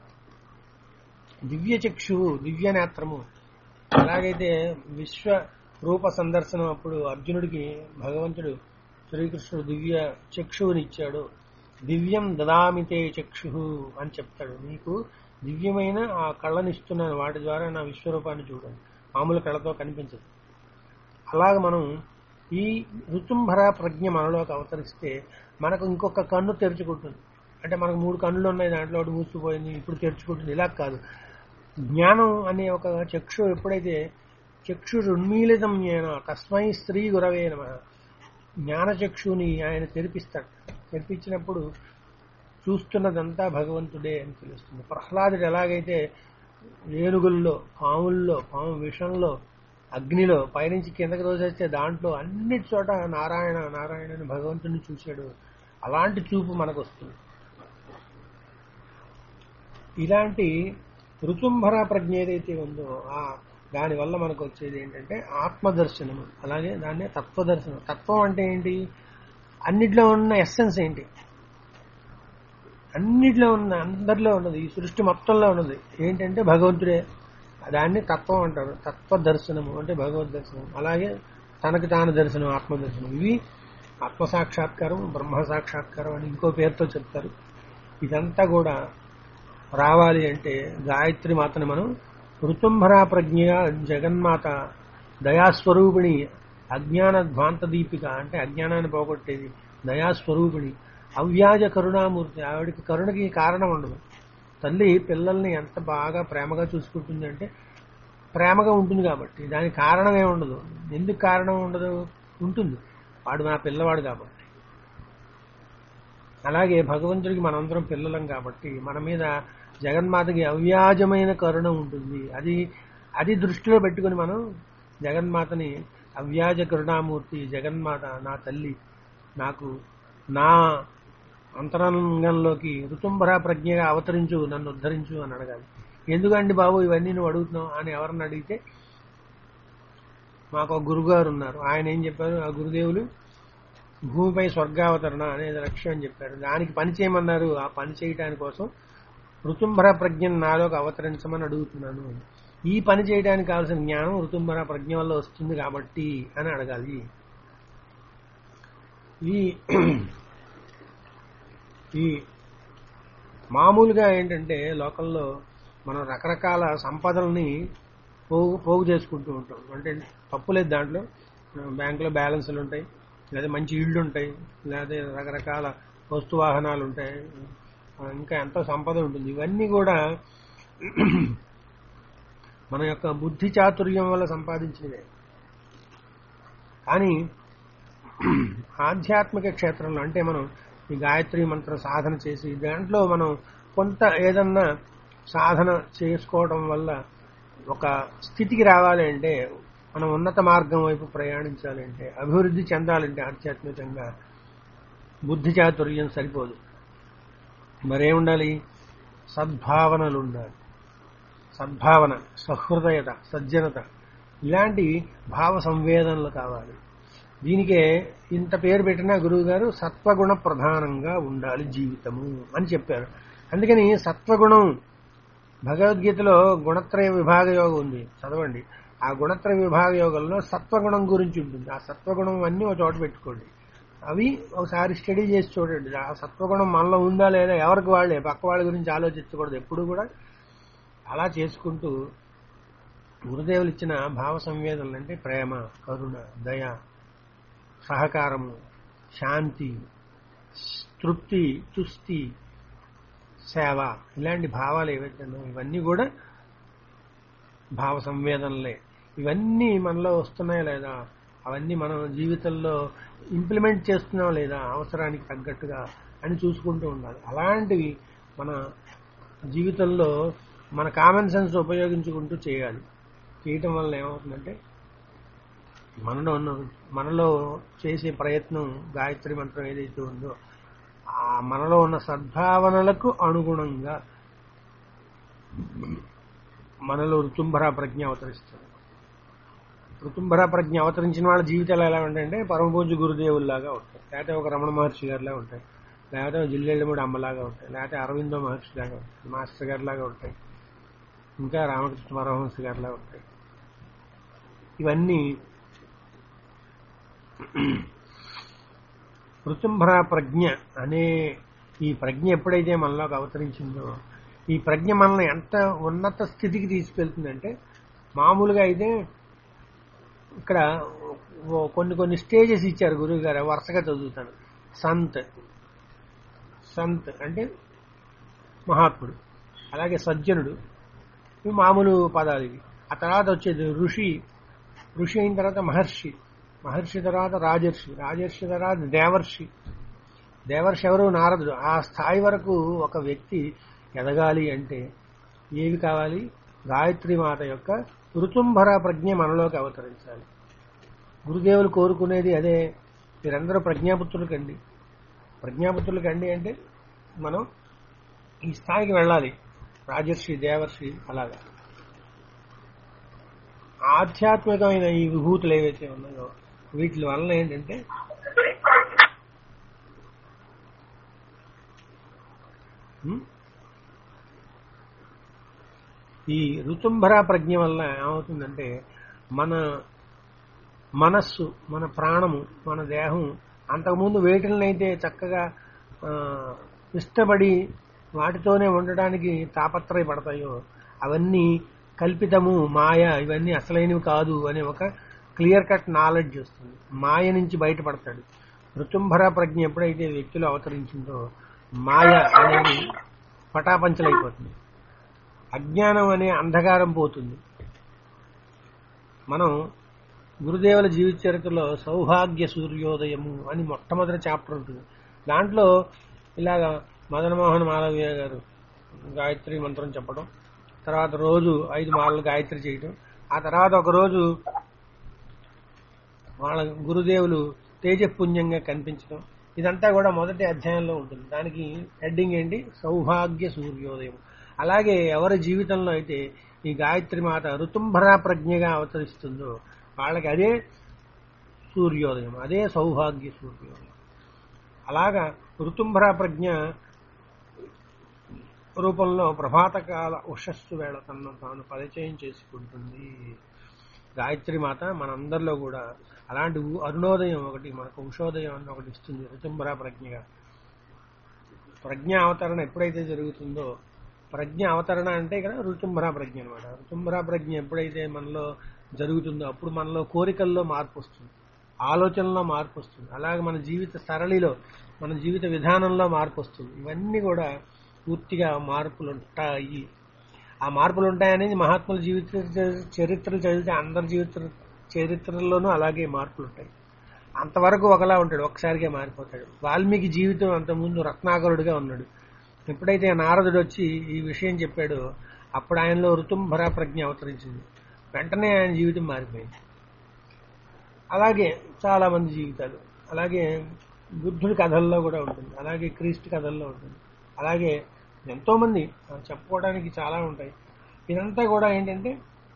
A: దివ్య చక్షువు, దివ్య నేత్రము. ఎలాగైతే విశ్వ రూప సందర్శనం అప్పుడు అర్జునుడికి భగవంతుడు శ్రీకృష్ణుడు దివ్య చక్షువుని ఇచ్చాడు. దివ్యం దదామితే చక్షు అని చెప్తాడు. నీకు దివ్యమైన ఆ కళ్ళనిస్తున్నాను, వాటి ద్వారా నా విశ్వరూపాన్ని చూడండి. మామూలు కళ్ళతో కనిపించదు. అలాగ మనం ఈ ఋతుంభర ప్రజ్ఞ మనలోకి అవతరిస్తే మనకు ఇంకొక కన్ను తెరుచుకుంటుంది. అంటే మనకు 3 కన్నులు ఉన్నాయి, దాంట్లో ఒకటి మూసుకుపోయింది, ఇప్పుడు తెరుచుకుంటుంది. ఇలా కాదు. జ్ఞానం అనే ఒక చక్షు ఎప్పుడైతే చక్షురున్మీలితం జ్ఞాన తస్మై స్త్రీ గురవే నమః, జ్ఞానచక్షుని ఆయన తెరిపిస్తాడు. తెరిపించినప్పుడు చూస్తున్నదంతా భగవంతుడే అని తెలుస్తుంది. ప్రహ్లాదుడు ఎలాగైతే ఏనుగుల్లో, పాముల్లో, పాము విషంలో, అగ్నిలో పైనుంచి కిందకి రోజేస్తే దాంట్లో అన్నిటి చోట నారాయణ నారాయణ అని భగవంతుడిని చూశాడు. అలాంటి చూపు మనకు వస్తుంది. ఇలాంటి ఋతుంభర ప్రజ్ఞ ఏదైతే ఉందో దానివల్ల మనకు వచ్చేది ఏంటంటే ఆత్మదర్శనము. అలాగే దాన్నే తత్వదర్శనం. తత్వం అంటే ఏంటి? అన్నిట్లో ఉన్న ఎస్సెన్స్ ఏంటి? అన్నిట్లో ఉన్న, అందరిలో ఉన్నది, ఈ సృష్టి మొత్తంలో ఉన్నది ఏంటంటే భగవంతుడే. దాన్ని తత్వం అంటారు. తత్వదర్శనము అంటే భగవద్ దర్శనం. అలాగే తనకు తాను దర్శనం, ఆత్మదర్శనం. ఇవి ఆత్మసాక్షాత్కారం, బ్రహ్మ సాక్షాత్కారం అని ఇంకో పేరుతో చెప్తారు. ఇదంతా కూడా రావాలి అంటే గాయత్రి మాతని మనం ఋతుంభర ప్రజ్ఞ, జగన్మాత, దయాస్వరూపిణి, అజ్ఞాన ధ్వాంత దీపిక అంటే అజ్ఞానాన్ని పోగొట్టేది, దయాస్వరూపిణి, అవ్యాజ కరుణామూర్తి. ఆవిడికి కరుణకి కారణం ఉండదు. తల్లి పిల్లల్ని ఎంత బాగా ప్రేమగా చూసుకుంటుంది అంటే ప్రేమగా ఉంటుంది కాబట్టి. దానికి కారణమే ఉండదు. ఎందుకు కారణం ఉండదు? ఉంటుంది, వాడు నా పిల్లవాడు కాబట్టి. అలాగే భగవంతుడికి మనందరం పిల్లలం కాబట్టి మన మీద జగన్మాతకి అవ్యాజమైన కరుణ ఉంటుంది. అది దృష్టిలో పెట్టుకుని మనం జగన్మాతని అవ్యాజ కరుణామూర్తి, జగన్మాత నా తల్లి, నాకు నా అంతరంగంలోకి ఋతుంభర ప్రజ్ఞగా అవతరించు, నన్ను ఉద్ధరించు అని అడగాలి. ఎందుకండి బాబు ఇవన్నీ నువ్వు అడుగుతున్నావు అని ఎవరిని అడిగితే, మాకు ఒక గురుగారు ఉన్నారు, ఆయన ఏం చెప్పారు, ఆ గురుదేవులు భూమిపై స్వర్గావతరణ అనేది లక్ష్యం అని చెప్పారు. దానికి పని చేయమన్నారు. ఆ పని చేయడానికి కోసం ఋతుంభర ప్రజ్ఞను నాలోకి అవతరించమని అడుగుతున్నాను. ఈ పని చేయడానికి కావాల్సిన జ్ఞానం ఋతుంభర ప్రజ్ఞ వల్ల వస్తుంది కాబట్టి అని అడగాలి. ఈ మామూలుగా ఏంటంటే లోకల్లో మనం రకరకాల సంపదల్ని పోగు చేసుకుంటూ ఉంటాం. అంటే తప్పులేదు దాంట్లో. బ్యాంకులో బ్యాలెన్స్లు ఉంటాయి, లేదా మంచి ఇళ్ళు ఉంటాయి, లేదా రకరకాల వస్తు వాహనాలు ఉంటాయి, ఇంకా ఎంతో సంపద ఉంటుంది. ఇవన్నీ కూడా మన యొక్క బుద్ధి చాతుర్యం వల్ల సంపాదించినవే. కానీ ఆధ్యాత్మిక క్షేత్రంలో అంటే మనం ఈ గాయత్రి మంత్ర సాధన చేసి దాంట్లో మనం కొంత ఏదన్నా సాధన చేసుకోవడం వల్ల ఒక స్థితికి రావాలి అంటే, మనం ఉన్నత మార్గం వైపు ప్రయాణించాలంటే, అభివృద్ధి చెందాలంటే ఆధ్యాత్మికంగా బుద్ధి చాతుర్యం సరిపోదు. మరేముండాలి? సద్భావనలు ఉండాలి. సద్భావన, సహృదయత, సజ్జనత, ఇలాంటి భావ సంవేదనలు కావాలి. దీనికే ఇంత పేరు పెట్టిన గురువు గారు సత్వగుణ ప్రధానంగా ఉండాలి జీవితము అని చెప్పారు. అందుకని సత్వగుణం, భగవద్గీతలో గుణత్రయ విభాగ యోగం ఉంది, చదవండి. ఆ గుణత్రయ విభాగ యోగంలో సత్వగుణం గురించి ఉంటుంది. ఆ సత్వగుణం అన్నీ ఒక చోట పెట్టుకోండి. అవి ఒకసారి స్టడీ చేసి చూడండి. ఆ సత్వగుణం మనలో ఉందా లేదా, ఎవరికి వాళ్ళే, పక్క వాళ్ళ గురించి ఆలోచించకూడదు ఎప్పుడు కూడా. అలా చేసుకుంటూ గురుదేవులు ఇచ్చిన భావ సంవేదనలు అంటే ప్రేమ, కరుణ, దయ, సహకారము, శాంతి, తృప్తి, తుష్టి, సేవ, ఇలాంటి భావాలు ఏవైతే ఉన్నాయో ఇవన్నీ కూడా భావ సంవేదనలే. ఇవన్నీ మనలో వస్తున్నాయా లేదా, అవన్నీ మనం జీవితంలో ఇంప్లిమెంట్ చేస్తున్నాం లేదా అవసరానికి తగ్గట్టుగా అని చూసుకుంటూ ఉండాలి. అలాంటివి మన జీవితంలో మన కామన్ సెన్స్ ఉపయోగించుకుంటూ చేయాలి. చేయటం వల్ల ఏమవుతుందంటే మనలో చేసే ప్రయత్నం, గాయత్రి మంత్రం ఏదైతే ఉందో ఆ మనలో ఉన్న సద్భావనలకు అనుగుణంగా మనలో ఋతుంభర ప్రజ్ఞ అవతరిస్తుంది. ఋతుంభర ప్రజ్ఞ అవతరించిన వాళ్ళ జీవితాలు ఎలా ఉంటాయంటే పరమపూజ్య గురుదేవుల్లాగా ఉంటాయి, లేకపోతే ఒక రమణ మహర్షి గారిలా ఉంటాయి, లేకపోతే జిల్లెళ్ళమూడి అమ్మలాగా ఉంటాయి, లేకపోతే అరవిందో మహర్షి లాగా ఉంటాయి, మాస్టర్ గారిలాగా ఉంటాయి, ఇంకా రామకృష్ణ పరమహంస గారిలా ఉంటాయి. ఇవన్నీ ఋతుంభర ప్రజ్ఞ అనే ఈ ప్రజ్ఞ ఎప్పుడైతే మనలోకి అవతరించిందో ఈ ప్రజ్ఞ మనల్ని ఎంత ఉన్నత స్థితికి తీసుకెళ్తుందంటే, మామూలుగా అయితే ఇక్కడ కొన్ని స్టేజెస్ ఇచ్చారు గురువు గారు, వరుసగా చదువుతాను. సంత్ అంటే మహాత్ముడు, అలాగే సజ్జనుడు, ఇవి మామూలు పదాలు ఇవి. ఆ తర్వాత వచ్చేది ఋషి అయిన తర్వాత మహర్షి తర్వాత రాజర్షి తర్వాత దేవర్షి ఎవరు? నారదుడు. ఆ స్థాయి వరకు ఒక వ్యక్తి ఎదగాలి అంటే ఏవి కావాలి? గాయత్రి మాత యొక్క ఋతుంభర ప్రజ్ఞ మనలోకి అవతరించాలి. గురుదేవులు కోరుకునేది అదే. మీరందరూ ప్రజ్ఞాపుత్రులు కండి అంటే మనం ఈ స్థాయికి వెళ్ళాలి. రాజర్షి, దేవర్షి, అలాగా ఆధ్యాత్మికమైన ఈ విభూతులు ఏవైతే ఉన్నాయో వీటి వల్ల ఏంటంటే ఈ ఋతుంభర ప్రజ్ఞ వల్ల ఏమవుతుందంటే మన మనస్సు, మన ప్రాణము, మన దేహం అంతకుముందు వేటిలనైతే చక్కగా ఇష్టపడి వాటితోనే ఉండడానికి తాపత్రయపడతాయో అవన్నీ కల్పితము, మాయ, ఇవన్నీ అసలైనవి కాదు అనే ఒక క్లియర్ కట్ నాలెడ్జ్ వస్తుంది. మాయ నుంచి బయటపడతాడు. ఋతుంభర ప్రజ్ఞ ఎప్పుడైతే వ్యక్తిలో అవతరించిందో మాయ అనేది పటాపంచలైపోతుంది, అజ్ఞానం అనే అంధకారం పోతుంది. మనం గురుదేవుల జీవిత చరిత్రలో సౌభాగ్య సూర్యోదయము అని మొట్టమొదటి చాప్టర్ ఉంటుంది. దాంట్లో ఇలాగా మదనమోహన్ మాలవీయ గారు గాయత్రి మంత్రం చెప్పడం, తర్వాత రోజు 5 మార్లు గాయత్రి చేయడం, ఆ తర్వాత ఒక రోజు వాళ్ళ గురుదేవులు తేజపుణ్యంగా కనిపించడం, ఇదంతా కూడా మొదటి అధ్యాయంలో ఉంటుంది. దానికి హెడ్డింగ్ ఏంటి? సౌభాగ్య సూర్యోదయం. అలాగే ఎవరి జీవితంలో అయితే ఈ గాయత్రి మాత ఋతుంభర ప్రజ్ఞగా అవతరిస్తుందో వాళ్ళకి అదే సూర్యోదయం, అదే సౌభాగ్య సూర్యోదయం. అలాగా ఋతుంభర ప్రజ్ఞ రూపంలో ప్రభాతకాల ఉషస్సు వేళ తనను తాను పరిచయం చేసుకుంటుంది గాయత్రి మాత. మనందరిలో కూడా అలాంటి అరుణోదయం ఒకటి, మనకు ఉషోదయం అన్న ఒకటి ఇస్తుంది ఋతుంభర ప్రజ్ఞగా. ప్రజ్ఞ అవతరణ ఎప్పుడైతే జరుగుతుందో, ప్రజ్ఞ అవతరణ అంటే ఇక్కడ ఋతుంభర ప్రజ్ఞ అనమాట. ఋతుంభర ప్రజ్ఞ ఎప్పుడైతే మనలో జరుగుతుందో అప్పుడు మనలో కోరికల్లో మార్పు వస్తుంది, ఆలోచనలో మార్పు వస్తుంది, అలాగే మన జీవిత సరళిలో, మన జీవిత విధానంలో మార్పు వస్తుంది. ఇవన్నీ కూడా పూర్తిగా మార్పులు ఉంటాయి. ఆ మార్పులు ఉంటాయనేది మహాత్ముల జీవిత చరిత్రలు చదివితే అందరి జీవిత చరిత్రల్లోనూ అలాగే మార్పులు ఉంటాయి. అంతవరకు ఒకలా ఉంటాడు, ఒక్కసారిగా మారిపోతాడు. వాల్మీకి జీవితం అంతకుముందు రత్నాకరుడిగా ఉన్నాడు. ఎప్పుడైతే నారదుడు వచ్చి ఈ విషయం చెప్పాడో అప్పుడు ఆయనలో ఋతుంభర ప్రజ్ఞ అవతరించింది. వెంటనే ఆయన జీవితం మారిపోయింది. అలాగే చాలా మంది జీవితాలు, అలాగే బుద్ధుడి కథల్లో కూడా ఉంటుంది, అలాగే క్రీస్తు కథల్లో ఉంటుంది, అలాగే ఎంతో మంది చెప్పుకోవడానికి చాలా ఉంటాయి. ఇదంతా కూడా ఏంటంటే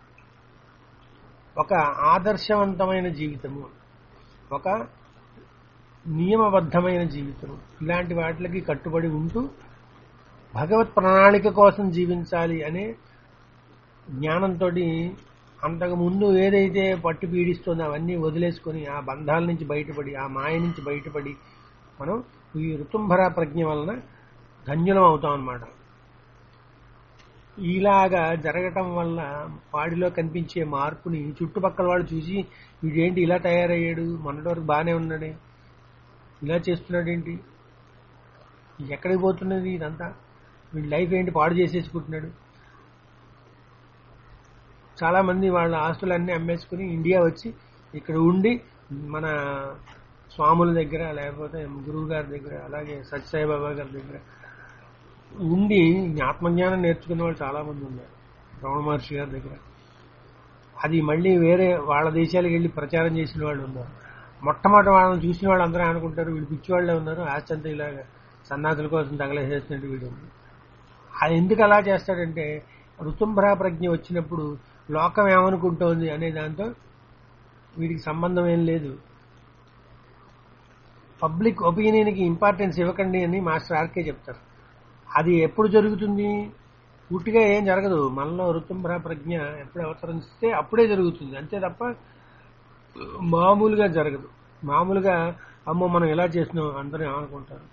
A: ఒక ఆదర్శవంతమైన జీవితము, ఒక నియమబద్ధమైన జీవితము, ఇలాంటి వాటికి కట్టుబడి ఉంటూ భగవత్ ప్రణాళిక కోసం జీవించాలి అనే జ్ఞానంతో అంతకు ముందు ఏదైతే పట్టి పీడిస్తుందో అవన్నీ వదిలేసుకొని ఆ బంధాల నుంచి బయటపడి, ఆ మాయ నుంచి బయటపడి మనం ఈ ఋతుంభర ప్రజ్ఞ వలన ధన్యులం అవుతాం అన్నమాట. ఇలాగా జరగటం వల్ల వాడిలో కనిపించే మార్పుని చుట్టుపక్కల వాడు చూసి వీడేంటి ఇలా తయారయ్యాడు, మొన్నటి వరకు బాగానే ఉన్నాడే, ఇలా చేస్తున్నాడేంటి, ఎక్కడికి పోతున్నది ఇదంతా, వీడి లైఫ్ ఏంటి పాడు చేసేసుకుంటున్నాడు. చాలా మంది వాళ్ళ ఆస్తులన్నీ అమ్మేసుకుని ఇండియా వచ్చి ఇక్కడ ఉండి మన స్వాముల దగ్గర, లేకపోతే గురువు గారి దగ్గర, అలాగే సత్యసాయిబాబా గారి దగ్గర ఉండి ఆత్మజ్ఞానం నేర్చుకునే వాళ్ళు చాలా మంది ఉన్నారు. రమణ మహర్షి గారి దగ్గర అది మళ్ళీ వేరే వాళ్ళ దేశాలకు వెళ్ళి ప్రచారం చేసిన వాళ్ళు ఉన్నారు. మొట్టమొదటి వాళ్ళని చూసిన వాళ్ళు అందరూ అనుకుంటారు వీళ్ళు పిచ్చివాళ్లే ఉన్నారు, ఆస్తంతా ఇలాగా సన్నాసుల కోసం తగలేసేసినట్టు వీడు. అది ఎందుకు అలా చేస్తాడంటే ఋతుంభరా ప్రజ్ఞ వచ్చినప్పుడు లోకం ఏమనుకుంటోంది అనే దాంతో వీడికి సంబంధం ఏం లేదు. పబ్లిక్ ఒపీనియన్కి ఇంపార్టెన్స్ ఇవ్వకండి అని మాస్టర్ ఆర్కే చెప్తారు. అది ఎప్పుడు జరుగుతుంది? పూర్తిగా ఏం జరగదు. మనలో ఋతుంభరా ప్రజ్ఞ ఎప్పుడు అవతరిస్తే అప్పుడే జరుగుతుంది, అంతే తప్ప మామూలుగా జరగదు. మామూలుగా అమ్మో మనం ఎలా చేసినాం అందరూ ఏమనుకుంటారు.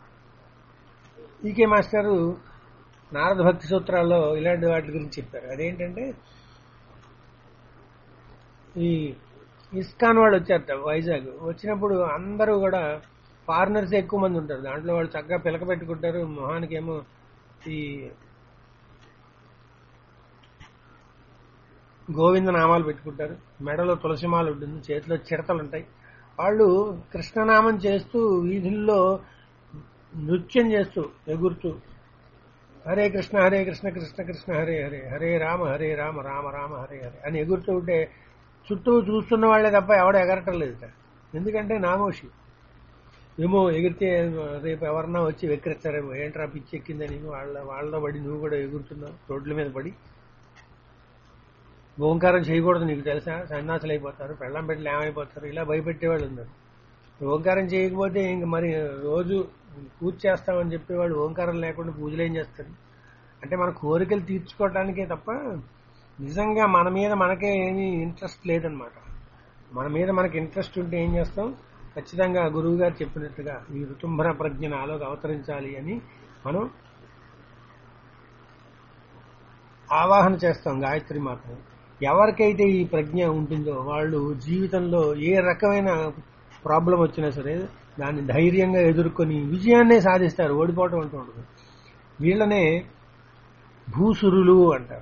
A: ఈకే మాస్టారు నారద భక్తి సూత్రాల్లో ఇలాంటి వాటి గురించి చెప్పారు. అదేంటంటే ఈ ఇస్కాన్ వాళ్ళు వచ్చారట వైజాగ్. వచ్చినప్పుడు అందరూ కూడా ఫారినర్స్ ఎక్కువ మంది ఉంటారు. దాంట్లో వాళ్ళు చక్కగా పిలక పెట్టుకుంటారు, మొహానికి ఏమో ఈ గోవింద నామాలు పెట్టుకుంటారు, మెడలో తులసిమాల ఉంటుంది, చేతిలో చిడతలు ఉంటాయి. వాళ్ళు కృష్ణనామం చేస్తూ వీధుల్లో నృత్యం చేస్తూ ఎగురుతూ హరే కృష్ణ కృష్ణ కృష్ణ హరే హరే, హరే రామ రామ రామ హరే హరే అని ఎగురుతూ ఉంటే చుట్టూ చూస్తున్న వాళ్లే తప్ప ఎవడ ఎగరటం లేదుట. ఎందుకంటే నామోషి ఏమో ఎగిరితే రేపు ఎవరన్నా వచ్చి వెక్కిరిస్తారేమో, ఏంట్రా పిచ్చి ఎక్కిందని వాళ్ళలో పడి నువ్వు కూడా ఎగురుతున్నావు రోడ్ల మీద పడి. ఓంకారం చేయకూడదు నీకు తెలుసా, సన్యాసులు అయిపోతారు, పెళ్ళం పెట్టలు ఏమైపోతారు, ఇలా భయపెట్టేవాళ్ళు ఉన్నారు. ఓంకారం చేయకపోతే ఇంక మరి రోజు పూజ చేస్తామని చెప్పేవాళ్ళు ఓంకారం లేకుండా పూజలు ఏం చేస్తారు? అంటే మన కోరికలు తీర్చుకోవటానికే తప్ప నిజంగా మన మీద మనకే ఏమీ ఇంట్రెస్ట్ లేదనమాట. మన మీద మనకి ఇంట్రెస్ట్ ఉంటే ఏం చేస్తాం? ఖచ్చితంగా గురువు గారు చెప్పినట్టుగా ఈ ఋతుంభర ప్రజ్ఞ నాలోకి అవతరించాలి అని మనం ఆవాహన చేస్తాం గాయత్రి మాత్రం. ఎవరికైతే ఈ ప్రజ్ఞ ఉంటుందో వాళ్ళు జీవితంలో ఏ రకమైన ప్రాబ్లం వచ్చినా సరే దాన్ని ధైర్యంగా ఎదుర్కొని విజయాన్నే సాధిస్తారు. ఓడిపోవటం అంటూ ఉంటుంది. వీళ్ళనే భూసురులు అంటారు.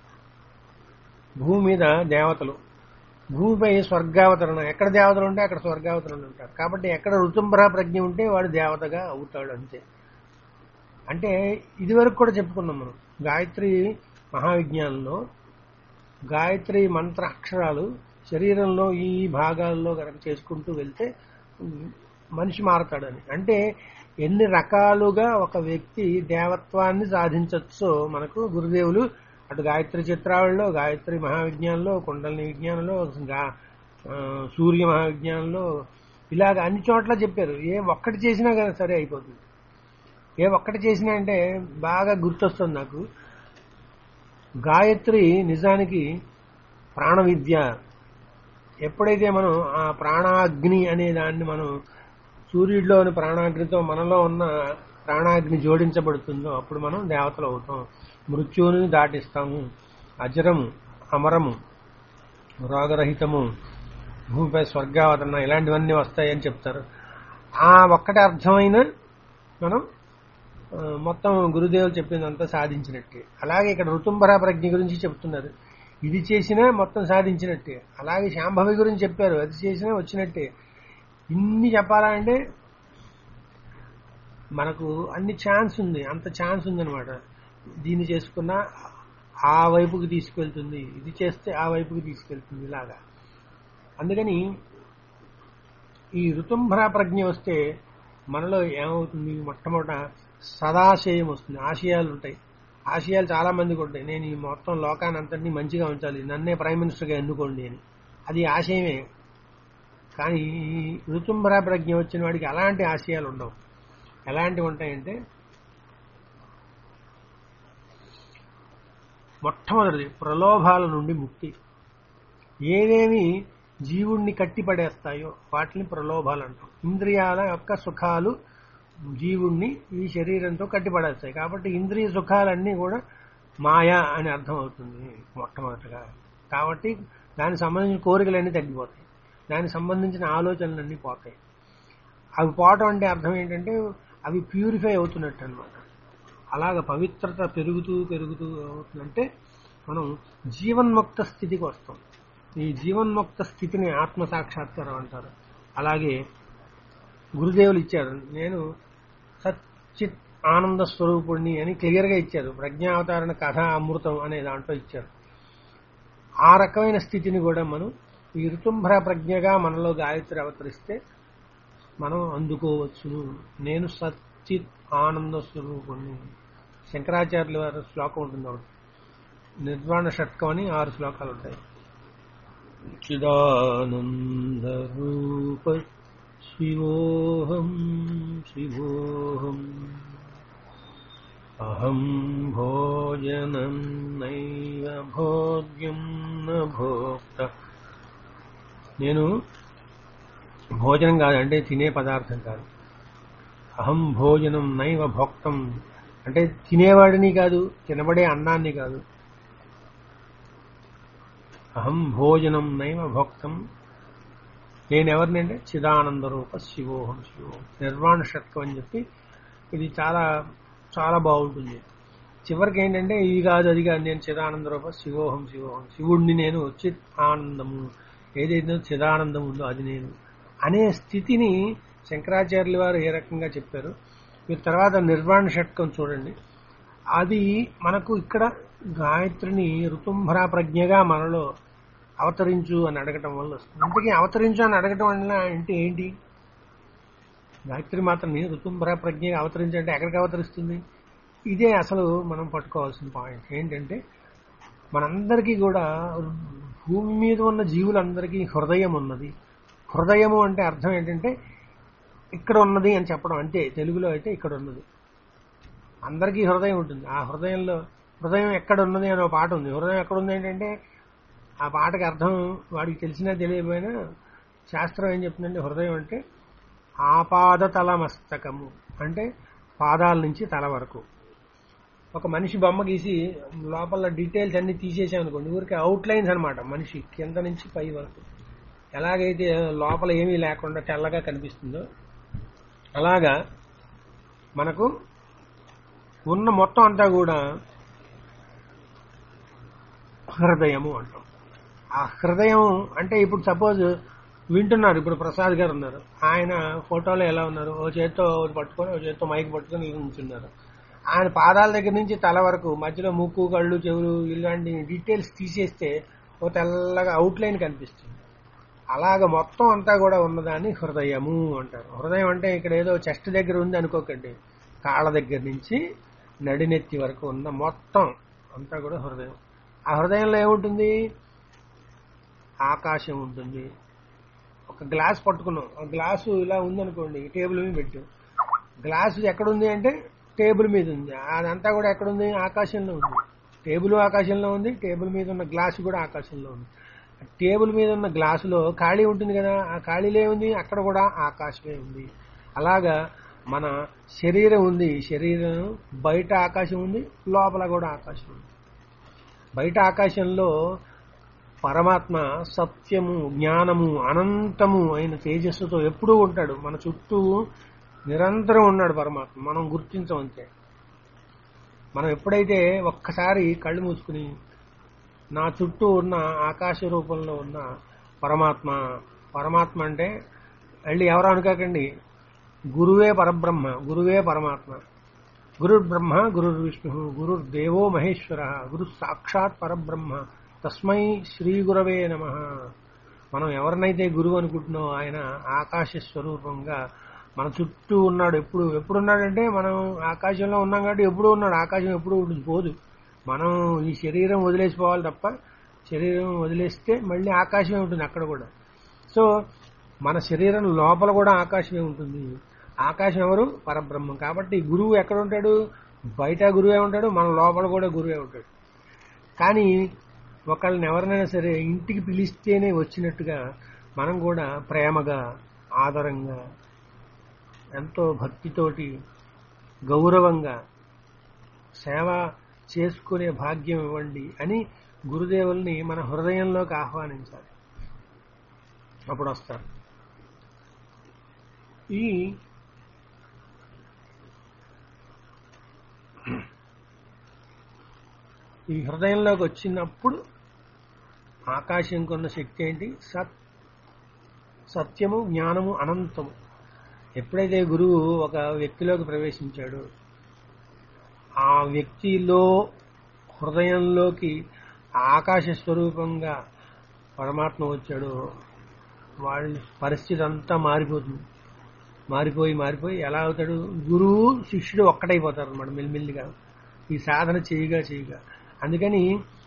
A: భూమి మీద దేవతలు, భూమిపై స్వర్గావతరణ. ఎక్కడ దేవతలు ఉంటే అక్కడ స్వర్గావతరణ ఉంటారు. కాబట్టి ఎక్కడ ఋతుంభర ప్రజ్ఞ ఉంటే వాడు దేవతగా అవుతాడు, అంతే. అంటే ఇదివరకు కూడా చెప్పుకున్నాం మనం గాయత్రి మహావిజ్ఞానంలో. గాయత్రి మంత్ర అక్షరాలు శరీరంలో ఈ భాగాల్లో కనుక చేసుకుంటూ వెళ్తే మనిషి మారతాడని. అంటే ఎన్ని రకాలుగా ఒక వ్యక్తి దేవత్వాన్ని సాధించవచ్చో మనకు గురుదేవులు అటు గాయత్రి చిత్రావళిలో, గాయత్రి మహావిజ్ఞానంలో, కుండలిని విజ్ఞానంలో, సూర్య మహావిజ్ఞానంలో ఇలాగ అన్ని చోట్ల చెప్పారు. ఏ ఒక్కటి చేసినా కదా సరే అయిపోతుంది. ఏ ఒక్కటి చేసినా అంటే బాగా గుర్తొస్తుంది నాకు. గాయత్రి నిజానికి ప్రాణ విద్య. ఎప్పుడైతే మనం ఆ ప్రాణాగ్ని అనే దాన్ని మనం సూర్యుడిలోని ప్రాణాగ్నితో మనలో ఉన్న ప్రాణాగ్ని జోడించబడుతుందో అప్పుడు మనం దేవతలు అవుతాం. మృత్యువుని దాటిస్తాము. అజరము, అమరము, రోగరహితము, భూమిపై స్వర్గావతరణ ఇలాంటివన్నీ వస్తాయని చెప్తారు. ఆ ఒక్కటి అర్థమైన మనం మొత్తం గురుదేవులు చెప్పిందంతా సాధించినట్టే. అలాగే ఇక్కడ ఋతుంభర ప్రజ్ఞ గురించి చెప్తున్నారు. ఇది చేసినా మొత్తం సాధించినట్టే. అలాగే శాంభవి గురించి చెప్పారు, అది చేసినా వచ్చినట్టే. ఇన్ని చెప్పాలంటే మనకు అన్ని ఛాన్స్ ఉంది, అంత ఛాన్స్ ఉందన్నమాట. దీన్ని చేసుకున్నా ఆ వైపుకి తీసుకెళ్తుంది, ఇది చేస్తే ఆ వైపుకి తీసుకెళ్తుంది, ఇలాగా. అందుకని ఈ ఋతుంభర ప్రజ్ఞ వస్తే మనలో ఏమవుతుంది? మొట్టమొదట సదాశయం వస్తుంది. ఆశయాలు ఉంటాయి. ఆశయాలు చాలా మందికి ఉంటాయి. నేను ఈ మొత్తం లోకాన్ని అంతటినీ మంచిగా ఉంచాలి, నన్నే ప్రైమ్ మినిస్టర్గా ఎన్నుకోండి అని. అది ఆశయమే. కానీ ఈ ఋతుంభర ప్రజ్ఞ వచ్చిన వాడికి అలాంటి ఆశయాలు ఉండవు. ఎలాంటివి ఉంటాయంటే మొట్టమొదటిది ప్రలోభాల నుండి ముక్తి. ఏవేమి జీవుణ్ణి కట్టిపడేస్తాయో వాటిని ప్రలోభాలు అంటాం. ఇంద్రియాల యొక్క సుఖాలు జీవుణ్ణి ఈ శరీరంతో కట్టిపడేస్తాయి. కాబట్టి ఇంద్రియ సుఖాలన్నీ కూడా మాయా అని అర్థం అవుతుంది మొట్టమొదటిగా. కాబట్టి దానికి సంబంధించిన కోరికలన్నీ తగ్గిపోతాయి, దానికి సంబంధించిన ఆలోచనలన్నీ పోతాయి. అవి పోవటం అంటే అర్థం ఏంటంటే అవి ప్యూరిఫై అవుతున్నట్టు అనమాట. అలాగ పవిత్రత పెరుగుతూ పెరుగుతూ అవుతుందంటే మనం జీవన్ముక్త స్థితికి వస్తాం. ఈ జీవన్ముక్త స్థితిని ఆత్మసాక్షాత్కారం అంటారు. అలాగే గురుదేవులు ఇచ్చారు, నేను సచ్చిత్ ఆనంద స్వరూపుణ్ణి అని క్లియర్గా ఇచ్చారు. ప్రజ్ఞావతారణ కథ అమృతం అనే దాంట్లో ఇచ్చారు. ఆ రకమైన స్థితిని కూడా మనం ఈ ఋతుంభర ప్రజ్ఞగా మనలో గాయత్రి అవతరిస్తే మనం అందుకోవచ్చును. నేను సచ్చిత్ ఆనంద స్వరూపుణ్ణి. శంకరాచార్యుల వారి శ్లోకం ఉంటుంది ఒకటి, నిర్వాణ షట్కం అని 6 శ్లోకాలు ఉంటాయి. చిదానంద రూప శివోహం శివోహం అహం భోజనం నైవ భోగ్యం న భోక్త. నేను భోజనం కాదు అంటే తినే పదార్థం కాదు. అహం భోజనం నైవ భోక్తం అంటే తినేవాడిని కాదు, తినబడే అన్నాన్ని కాదు. అహం భోజనం నైవ భోక్తం. నేనెవరిని అంటే చిదానంద రూప శివోహం శివోహం. నిర్వాణ షట్కం అని చెప్పి ఇది చాలా చాలా బాగుంటుంది. చివరికి ఏంటంటే ఇది కాదు అది కాదు, నేను చిదానంద రూప శివోహం శివోహం, శివుడిని నేను, చిత్ ఆనందము ఏదైతే చిదానందం ఉందో అది నేను అనే స్థితిని శంకరాచార్యుల వారు ఏ రకంగా చెప్పారు. మీరు తర్వాత నిర్వాణ షట్కం చూడండి. అది మనకు ఇక్కడ గాయత్రిని ఋతుంభరా ప్రజ్ఞగా మనలో అవతరించు అని అడగటం వల్ల వస్తుంది. ఇంతకీ అవతరించు అని అడగటం వల్ల అంటే ఏంటి? గాయత్రి మాత్రని ఋతుంభరా ప్రజ్ఞగా అవతరించంటే ఎక్కడికి అవతరిస్తుంది? ఇదే అసలు మనం పట్టుకోవాల్సిన పాయింట్. ఏంటంటే మనందరికీ కూడా భూమి మీద ఉన్న జీవులందరికీ హృదయం ఉన్నది. హృదయము అంటే అర్థం ఏంటంటే ఇక్కడ ఉన్నది అని చెప్పడం అంతే. తెలుగులో అయితే ఇక్కడ ఉన్నది. అందరికీ హృదయం ఉంటుంది. ఆ హృదయంలో హృదయం ఎక్కడ ఉన్నది అనే ఒక పాట ఉంది. హృదయం ఎక్కడ ఉంది ఏంటంటే ఆ పాటకి అర్థం వాడికి తెలిసినా తెలియకపోయినా శాస్త్రం ఏం చెప్తుందంటే హృదయం అంటే ఆపాద తల మస్తకము అంటే పాదాల నుంచి తల వరకు. ఒక మనిషి బొమ్మ గీసి లోపల డీటెయిల్స్ అన్ని తీసేసామనుకోండి, ఊరికి అవుట్లైన్స్ అనమాట. మనిషి కింద నుంచి పై వరకు ఎలాగైతే లోపల ఏమీ లేకుండా తెల్లగా కనిపిస్తుందో అలాగా మనకు ఉన్న మొత్తం అంతా కూడా హృదయము అంటాం. ఆ హృదయం అంటే ఇప్పుడు సపోజ్ వింటున్నారు, ఇప్పుడు ప్రసాద్ గారు ఉన్నారు, ఆయన ఫోటోలో ఎలా ఉన్నారు? ఓ చేత్తో పట్టుకొని ఓ చేత్తో మైక్ పట్టుకొని నిల్చున్నారు. ఆయన పాదాల దగ్గర నుంచి తల వరకు మధ్యలో ముక్కు కళ్ళు చెవులు ఇలాంటి డీటెయిల్స్ తీసేస్తే ఓ తెల్లగా అవుట్లైన్ కనిపిస్తుంది. అలాగ మొత్తం అంతా కూడా ఉన్నదాన్ని హృదయము అంటారు. హృదయం అంటే ఇక్కడ ఏదో చెస్ట్ దగ్గర ఉంది అనుకోకండి. కాళ్ళ దగ్గర నుంచి నడినెత్తి వరకు ఉన్న మొత్తం అంతా కూడా హృదయం. ఆ హృదయంలో ఏముంటుంది? ఆకాశం ఉంటుంది. ఒక గ్లాస్ పట్టుకున్నాం, ఆ గ్లాసు ఇలా ఉందనుకోండి, టేబుల్ మీద పెట్టాం. గ్లాసు ఎక్కడుంది అంటే టేబుల్ మీద ఉంది. అదంతా కూడా ఎక్కడుంది? ఆకాశంలో ఉంది. టేబుల్ ఆకాశంలో ఉంది, టేబుల్ మీద ఉన్న గ్లాసు కూడా ఆకాశంలో ఉంది. టేబుల్ మీద ఉన్న గ్లాసులో ఖాళీ ఉంటుంది కదా, ఆ ఖాళీలో ఏముంది? అక్కడ కూడా ఆకాశమే ఉంది. అలాగా మన శరీరం ఉంది. శరీరం బయట ఆకాశం ఉంది, లోపల కూడా ఆకాశం ఉంది. బయట ఆకాశంలో పరమాత్మ సత్యము జ్ఞానము అనంతము అయిన తేజస్సుతో ఎప్పుడూ ఉంటాడు. మన చుట్టూ నిరంతరం ఉన్నాడు పరమాత్మ. మనం గుర్తించమంతే. మనం ఎప్పుడైతే ఒక్కసారి కళ్ళు మూసుకుని నా చుట్టూ ఉన్న ఆకాశ రూపంలో ఉన్న పరమాత్మ, పరమాత్మ అంటే మళ్ళీ ఎవరు అనుకోకండి, గురువే పరబ్రహ్మ, గురువే పరమాత్మ. గురుర్ బ్రహ్మ గురుర్ విష్ణు గురుర్ దేవో మహేశ్వర గురు సాక్షాత్ పరబ్రహ్మ తస్మై శ్రీ గురవే నమః. మనం ఎవరినైతే గురువు అనుకుంటున్నాం ఆయన ఆకాశ స్వరూపంగా మన చుట్టూ ఉన్నాడు. ఎప్పుడున్నాడంటే మనం ఆకాశంలో ఉన్నాం కాబట్టి ఎప్పుడూ ఉన్నాడు. ఆకాశం ఎప్పుడూ పోదు. మనం ఈ శరీరం వదిలేసిపోవాలి తప్ప, శరీరం వదిలేస్తే మళ్ళీ ఆకాశమే ఉంటుంది అక్కడ కూడా. సో మన శరీరం లోపల కూడా ఆకాశమే ఉంటుంది. ఆకాశం ఎవరు? పరబ్రహ్మం. కాబట్టి గురువు ఎక్కడ ఉంటాడు? బయట గురువే ఉంటాడు, మన లోపల కూడా గురువే ఉంటాడు. కానీ ఒకళ్ళని ఎవరినైనా సరే ఇంటికి పిలిస్తేనే వచ్చినట్టుగా మనం కూడా ప్రేమగా ఆదరంగా ఎంతో భక్తితోటి గౌరవంగా సేవ చేసుకునే భాగ్యం ఇవ్వండి అని గురుదేవుల్ని మన హృదయంలోకి ఆహ్వానించాలి. అప్పుడు వస్తారు. ఈ హృదయంలోకి వచ్చినప్పుడు ఆకాశం కొన్న శక్తి ఏంటి? సత్యము జ్ఞానము అనంతము. ఎప్పుడైతే గురువు ఒక వ్యక్తిలోకి ప్రవేశించాడో ఆ వ్యక్తిలో హృదయంలోకి ఆకాశ స్వరూపంగా పరమాత్మ వచ్చాడో వాళ్ళ పరిస్థితి అంతా మారిపోతుంది. మారిపోయి ఎలా అవుతాడు? గురువు శిష్యుడు ఒక్కటైపోతారు అన్నమాట మెల్లిమెల్లిగా ఈ సాధన చేయగా. అందుకని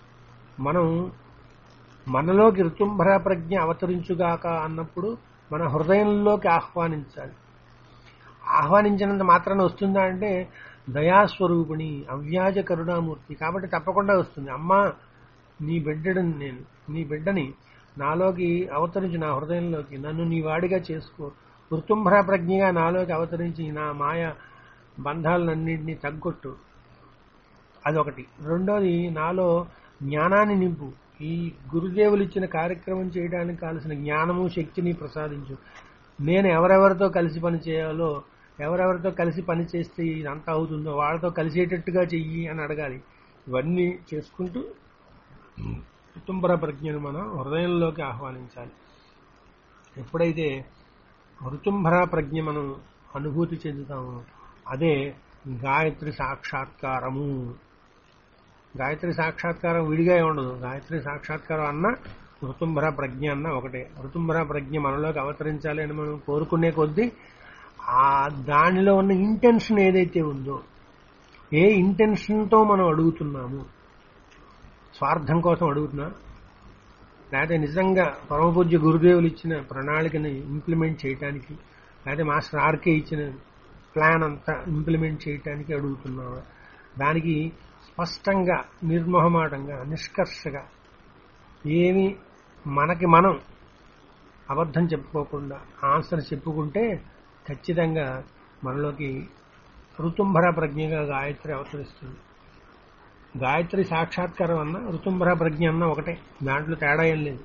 A: మనం మనలోకి ఋతుంభర ప్రజ్ఞ అవతరించుగాక అన్నప్పుడు మన హృదయంలోకి ఆహ్వానించాలి. ఆహ్వానించినంత మాత్రాన వస్తుందా అంటే దయాస్వరూపిణి అవ్యాజ కరుణామూర్తి కాబట్టి తప్పకుండా వస్తుంది. అమ్మా నీ బిడ్డని నేను, నీ బిడ్డని నాలోకి అవతరించి నా హృదయంలోకి నన్ను నీ వాడిగా చేసుకో, ఋతుంభర ప్రజ్ఞగా నాలోకి అవతరించి నా మాయ బంధాలన్నింటినీ తగ్గొట్టు. అదొకటి. రెండోది నాలో జ్ఞానాన్ని నింపు. ఈ గురుదేవులు ఇచ్చిన కార్యక్రమం చేయడానికి కావలసిన జ్ఞానము శక్తిని ప్రసాదించు. నేను ఎవరెవరితో కలిసి పని చేయాలో, ఎవరెవరితో కలిసి పని చేస్తే ఇదంతా అవుతుందో వాళ్ళతో కలిసేటట్టుగా చెయ్యి అని అడగాలి. ఇవన్నీ చేసుకుంటూ ఋతుంభర ప్రజ్ఞను మనం హృదయంలోకి ఆహ్వానించాలి. ఎప్పుడైతే ఋతుంభర ప్రజ్ఞ మనం అనుభూతి చెందుతామో అదే గాయత్రి సాక్షాత్కారము. గాయత్రి సాక్షాత్కారం విడిగా ఉండదు. గాయత్రి సాక్షాత్కారం అన్న ఋతుంభర ప్రజ్ఞ అన్న ఒకటే. ఋతుంభర ప్రజ్ఞ మనలోకి అవతరించాలి అని మనం కోరుకునే కొద్దీ ఆ దానిలో ఉన్న ఇంటెన్షన్ ఏదైతే ఉందో, ఏ ఇంటెన్షన్తో మనం అడుగుతున్నాము, స్వార్థం కోసం అడుగుతున్నా లేకపోతే నిజంగా పరమపూజ్య గురుదేవులు ఇచ్చిన ప్రణాళికని ఇంప్లిమెంట్ చేయటానికి, లేకపోతే మాస్టర్ ఆర్కే ఇచ్చిన ప్లాన్ అంతా ఇంప్లిమెంట్ చేయటానికి అడుగుతున్నావా, దానికి స్పష్టంగా నిర్మోహమాటంగా నిష్కర్షగా ఏమి మనకి మనం అబద్ధం చెప్పుకోకుండా ఆన్సర్ చెప్పుకుంటే ఖచ్చితంగా మనలోకి ఋతుంభర ప్రజ్ఞగా గాయత్రి అవతరిస్తుంది. గాయత్రి సాక్షాత్కారం అన్న ఋతుంభర ప్రజ్ఞ అన్న ఒకటే, దాంట్లో తేడా ఏం లేదు.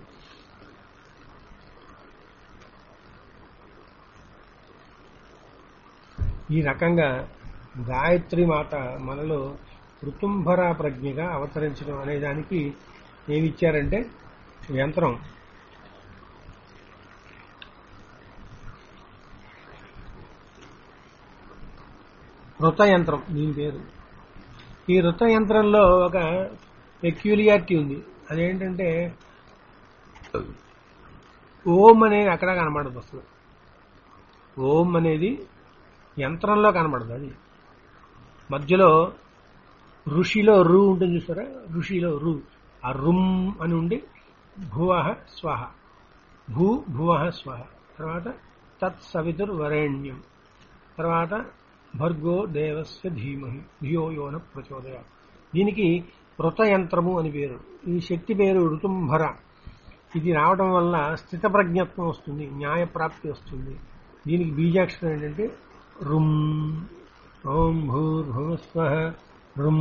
A: ఈ రకంగా గాయత్రి మాత మనలో ఋతుంభర ప్రజ్ఞగా అవతరించడం అనే దానికి ఏమి ఇచ్చారంటే యంత్రం. ఋత యంత్రం దీని పేరు. ఈ ఋత యంత్రంలో ఒక పెక్యులియారిటీ ఉంది. అదేంటంటే ఓం అనేది అక్కడ కనబడదు అసలు. ఓం అనేది యంత్రంలో కనబడదు. అది మధ్యలో ఋషిలో రు ఉంటుంది చూసారా, ఋషిలో రు, ఆ రుమ్ అని ఉండి భువః స్వహ, భూ భువః స్వహ, తర్వాత తత్సవితుర్వరేణ్యం, తర్వాత భర్గో దేవస్య ధీమహి ధియో యోన ప్రచోదయాత్. దీనికి ఋత యంత్రము అని పేరు. ఈ శక్తి పేరు ఋతుంభర. ఇది రావడం వల్ల స్థిత ప్రజ్ఞత్వం వస్తుంది, న్యాయప్రాప్తి వస్తుంది. దీనికి బీజాక్షరం ఏంటంటే రుమ్. ఓం భూర్భువస్వః రుమ్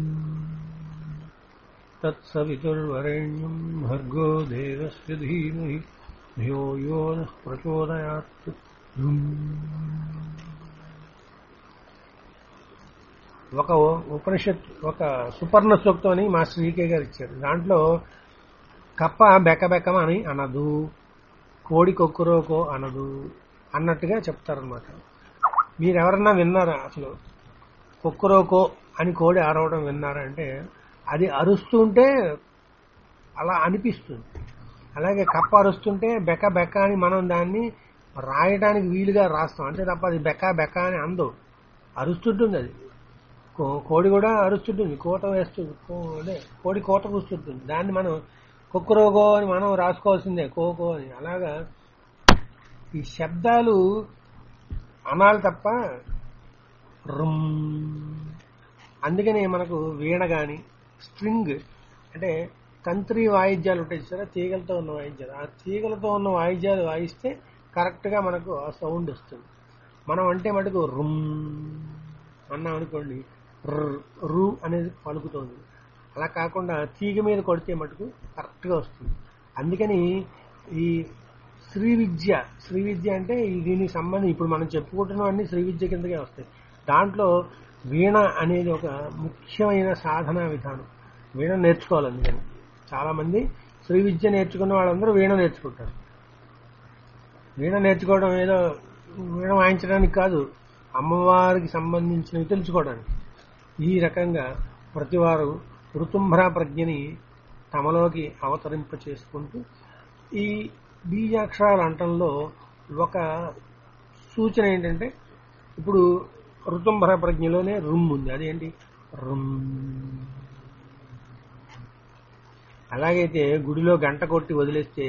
A: తత్సవితుర్వరేణ్యం భర్గో దేవస్య ధీమహి ధియో యో నః ప్రచోదయాత్. ఒక ఉపనిషత్, ఒక సుపర్ణ సూక్తం అని మాస్టర్ ఈకే గారు ఇచ్చారు. దాంట్లో కప్ప బెకబెకం అని అనదు, కోడి కొక్కురోకో అనదు అన్నట్టుగా చెప్తారనమాట. మీరెవరన్నా విన్నారా అసలు కొక్కురోకో అని కోడి అరవడం విన్నారా అంటే అది అరుస్తుంటే అలా అనిపిస్తుంది. అలాగే కప్ప అరుస్తుంటే బెక బెక అని మనం దాన్ని రాయడానికి వీలుగా రాస్తాం, అంతే తప్ప అది బెక బెక అని అందు. అరుస్తుంటుంది. అది కోడి కూడా అరుస్తుంటుంది, కోట వేస్తుంది. అదే కోడి కోట కూస్తుంటుంది. దాన్ని మనం కొక్కురోగో అని మనం రాసుకోవాల్సిందే, కోకో అని. అలాగా ఈ శబ్దాలు అనాలి తప్ప రుమ్. అందుకని మనకు వీణ కానీ స్ట్రింగ్ అంటే తంత్రి వాయిద్యాలు ఉంటాయి సరే, తీగలతో ఉన్న వాయిద్యాలు. ఆ తీగలతో ఉన్న వాయిద్యాలు వాయిస్తే కరెక్ట్గా మనకు ఆ సౌండ్ వస్తుంది. మనం అంటే మటుకు రుమ్ అన్నాం అనుకోండి, రు అనేది పలుకుతుంది. అలా కాకుండా తీగ మీద కొడితే మటుకు కరెక్ట్గా వస్తుంది. అందుకని ఈ శ్రీ విద్య అంటే దీనికి సంబంధం ఇప్పుడు మనం చెప్పుకుంటున్నవన్నీ శ్రీ విద్య కిందకే వస్తాయి. దాంట్లో వీణ అనేది ఒక ముఖ్యమైన సాధనా విధానం. వీణ నేర్చుకోవాలి. అందుకని చాలా మంది శ్రీ విద్య నేర్చుకున్న వాళ్ళందరూ వీణ నేర్చుకుంటారు. వీణ నేర్చుకోవడం ఏదో వీణ వాయించడానికి కాదు, అమ్మవారికి సంబంధించినవి తెలుసుకోవడానికి. ఈ రకంగా ప్రతివారు ఋతుంభర ప్రజ్ఞని తమలోకి అవతరింప చేసుకుంటూ ఈ బీజాక్షరాల అంటంలో ఒక సూచన ఏంటంటే ఇప్పుడు ఋతుంభర ప్రజ్ఞలోనే రుమ్ ఉంది. అదేంటి రుమ్. అలాగైతే గుడిలో గంట కొట్టి వదిలేస్తే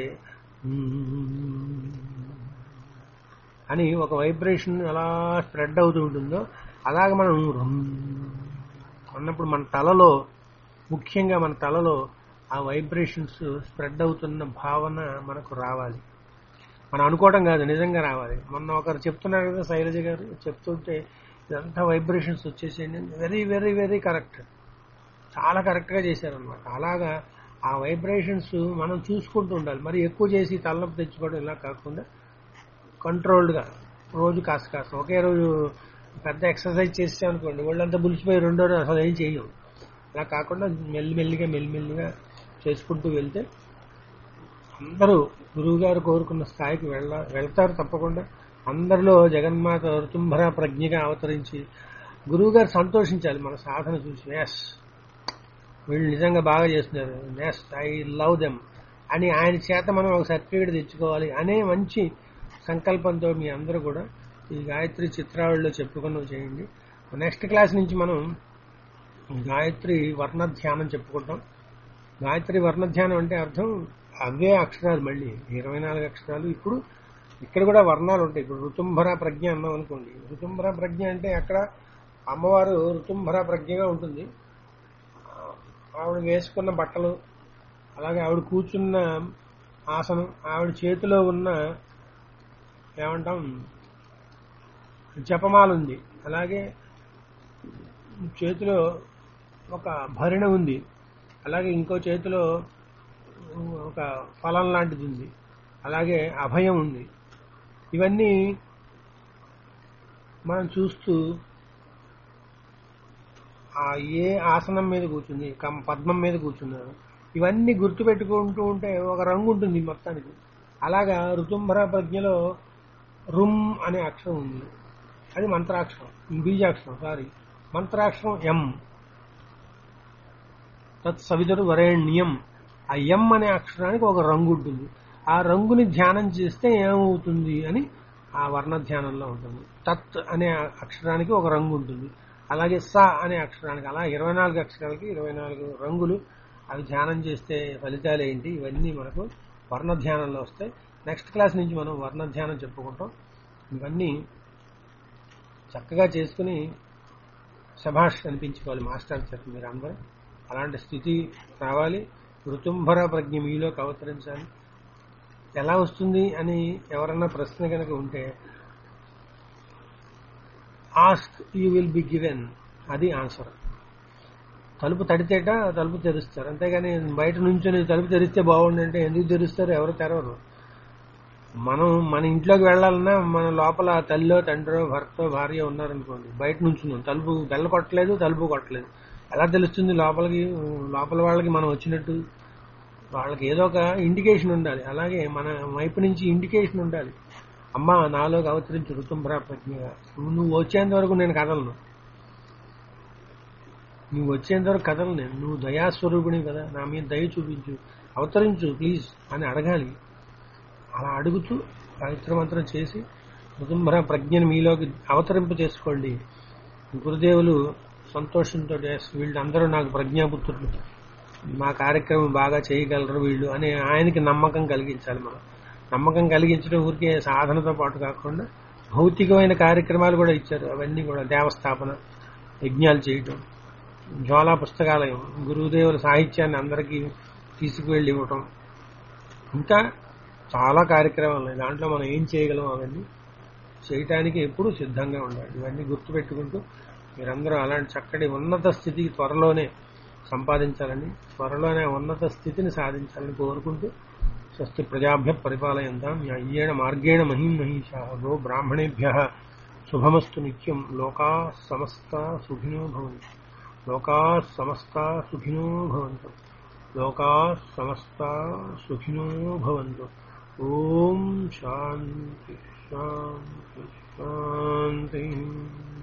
A: అని ఒక వైబ్రేషన్ ఎలా స్ప్రెడ్ అవుతూ ఉంటుందో అలాగే మనం అన్నప్పుడు మన తలలో, ముఖ్యంగా మన తలలో ఆ వైబ్రేషన్స్ స్ప్రెడ్ అవుతున్న భావన మనకు రావాలి. మనం అనుకోవడం కాదు, నిజంగా రావాలి. మొన్న ఒకరు చెప్తున్నారు కదా, శైలజ గారు చెప్తుంటే ఇదంతా వైబ్రేషన్స్ వచ్చేసేయండి. వెరీ వెరీ వెరీ కరెక్ట్, చాలా కరెక్ట్గా చేశారనమాట. అలాగా ఆ వైబ్రేషన్స్ మనం చూసుకుంటూ ఉండాలి. మరి ఎక్కువ చేసి తలనొప్పి తెచ్చుకోవడం ఇలా కాకుండా కంట్రోల్డ్గా రోజు కాస్త ఒకే రోజు పెద్ద ఎక్సర్సైజ్ చేసామనుకోండి, వాళ్ళంతా బులిసిపోయి రెండో రోజు అసలు ఏం చేయం. అలా కాకుండా మెల్లిమెల్లిగా చేసుకుంటూ వెళ్తే అందరూ గురువు గారు కోరుకున్న స్థాయికి వెళ్తారు తప్పకుండా. అందరిలో జగన్మాత ఋతుంభర ప్రజ్ఞగా అవతరించి గురువు గారు సంతోషించాలి మన సాధన చూసి. ఎస్, వీళ్ళు నిజంగా బాగా చేస్తున్నారు, ఎస్ ఐ లవ్ దెమ్ అని ఆయన చేత మనం ఒక సర్టిఫికేట్ తెచ్చుకోవాలి అనే మంచి సంకల్పంతో మీ అందరూ కూడా ఈ గాయత్రి చిత్రావళిలో చెప్పుకున్నవి చేయండి. నెక్స్ట్ క్లాస్ నుంచి మనం గాయత్రి వర్ణధ్యానం చెప్పుకుంటాం. గాయత్రి వర్ణధ్యానం అంటే అర్థం అవే అక్షరాలు, మళ్ళీ 24 అక్షరాలు. ఇప్పుడు ఇక్కడ కూడా వర్ణాలు ఉంటాయి. ఇప్పుడు ఋతుంభర ప్రజ్ఞ అన్నాం అనుకోండి. ఋతుంభర ప్రజ్ఞ అంటే అక్కడ అమ్మవారు ఋతుంభర ప్రజ్ఞగా ఉంటుంది. ఆవిడ వేసుకున్న బట్టలు, అలాగే ఆవిడ కూర్చున్న ఆసనం, ఆవిడ చేతిలో ఉన్న ఏమంటాం జపమాల ఉంది, అలాగే చేతిలో ఒక భరిణ ఉంది, అలాగే ఇంకో చేతిలో ఒక ఫలం లాంటిది ఉంది, అలాగే అభయం ఉంది. ఇవన్నీ మనం చూస్తూ ఆ ఏ ఆసనం మీద కూర్చుంది, పద్మం మీద కూర్చున్నారు, ఇవన్నీ గుర్తుపెట్టుకుంటూ ఉంటే ఒక రంగు ఉంటుంది మొత్తానికి. అలాగా ఋతుంభర ప్రజ్ఞలో రుమ్ అనే అక్షరం ఉంది, అది మంత్రాక్షరం, బీజాక్షరం, మంత్రాక్షరం ఎం, తత్సవితురు వరేణ్యం. ఆ ఎం అనే అక్షరానికి ఒక రంగు ఉంటుంది. ఆ రంగుని ధ్యానం చేస్తే ఏమవుతుంది అని ఆ వర్ణ ధ్యానంలో ఉంటుంది. తత్ అనే అక్షరానికి ఒక రంగు ఉంటుంది, అలాగే స అనే అక్షరానికి, అలా 24 అక్షరాలకి 24 రంగులు. అవి ధ్యానం చేస్తే ఫలితాలు ఏంటి, ఇవన్నీ మనకు వర్ణ ధ్యానంలో వస్తాయి. నెక్స్ట్ క్లాస్ నుంచి మనం వర్ణ ధ్యానం చెప్పుకుంటాం. ఇవన్నీ చక్కగా చేసుకుని శభాష్ అనిపించుకోవాలి మాస్టర్ చెప్పి మీరు అందరూ. అలాంటి స్థితి రావాలి. ఋతుంభర ప్రజ్ఞ మీలోకి అవతరించాలి. ఎలా వస్తుంది అని ఎవరన్నా ప్రశ్న కనుక ఉంటే ask you will be given, అది ఆన్సర్. తలుపు తడితేట తలుపు తెరుస్తారు, అంతేగాని బయట నుంచొని తలుపు తెరిస్తే బాగుండంటే ఎందుకు తెరుస్తారు, ఎవరు తెరవరు. మనం మన ఇంట్లోకి వెళ్ళాలన్నా మన లోపల తల్లిలో తండ్రో భర్త భార్య ఉన్నారనుకోండి, బయట నుంచున్నాం, తలుపు బెల్ల కొట్టలేదు, తలుపు కొట్టలేదు, ఎలా తెలుస్తుంది లోపల వాళ్ళకి మనం వచ్చినట్టు? వాళ్ళకి ఏదో ఒక ఇండికేషన్ ఉండాలి. అలాగే మన వైపు నుంచి ఇండికేషన్ ఉండాలి. అమ్మ నాలోకి అవతరించి ఋతుంభర ప్రజ్ఞగా, నువ్వు వచ్చేంత వరకు నేను కదలను, నువ్వు వచ్చేంత వరకు కదలను నేను, నువ్వు దయాస్వరూపిణి కదా, నా మీద దయ చూపించు, అవతరించు ప్లీజ్ అని అడగాలి. అలా అడుగుతూ గాయత్రి మంత్రం చేసి ఋతుంభర ప్రజ్ఞను మీలోకి అవతరింప చేసుకోండి. గురుదేవులు సంతోషంతో వీళ్ళందరూ నాకు ప్రజ్ఞాపుత్రులు, మా కార్యక్రమం బాగా చేయగలరు వీళ్ళు అని ఆయనకి నమ్మకం కలిగించాలి. మనం నమ్మకం కలిగించడం ఊరికే సాధనతో పాటు కాకుండా భౌతికమైన కార్యక్రమాలు కూడా ఇచ్చారు. అవన్నీ కూడా దేవస్థాపన, యజ్ఞాలు చేయటం, జ్వాలా పుస్తకాలయం, గురుదేవుల సాహిత్యాన్ని అందరికీ తీసుకువెళ్ళి ఇవ్వటం, ఇంకా చాలా కార్యక్రమాలు ఉన్నాయి. దాంట్లో మనం ఏం చేయగలం అవన్నీ చేయటానికి ఎప్పుడూ సిద్ధంగా ఉండాలి. ఇవన్నీ గుర్తుపెట్టుకుంటూ మీరందరూ అలాంటి చక్కటి ఉన్నత స్థితికి త్వరలోనే సంపాదించాలని, త్వరలోనే ఉన్నత స్థితిని సాధించాలని కోరుకుంటూ స్వస్తి ప్రజాభ్య పరిపాలయంతాం న్యాయేణ మార్గేణ మహిం మహిషాః గో బ్రాహ్మణేభ్యః శుభమస్తు నిత్యం. లోకాః సమస్తాః సుఖినో భవంతు. లోకాః సమస్తాః సుఖినో భవంతు. లోకాః సమస్తాః సుఖినో భవంతు. ఓం శాంతి శాంతి శాంతి.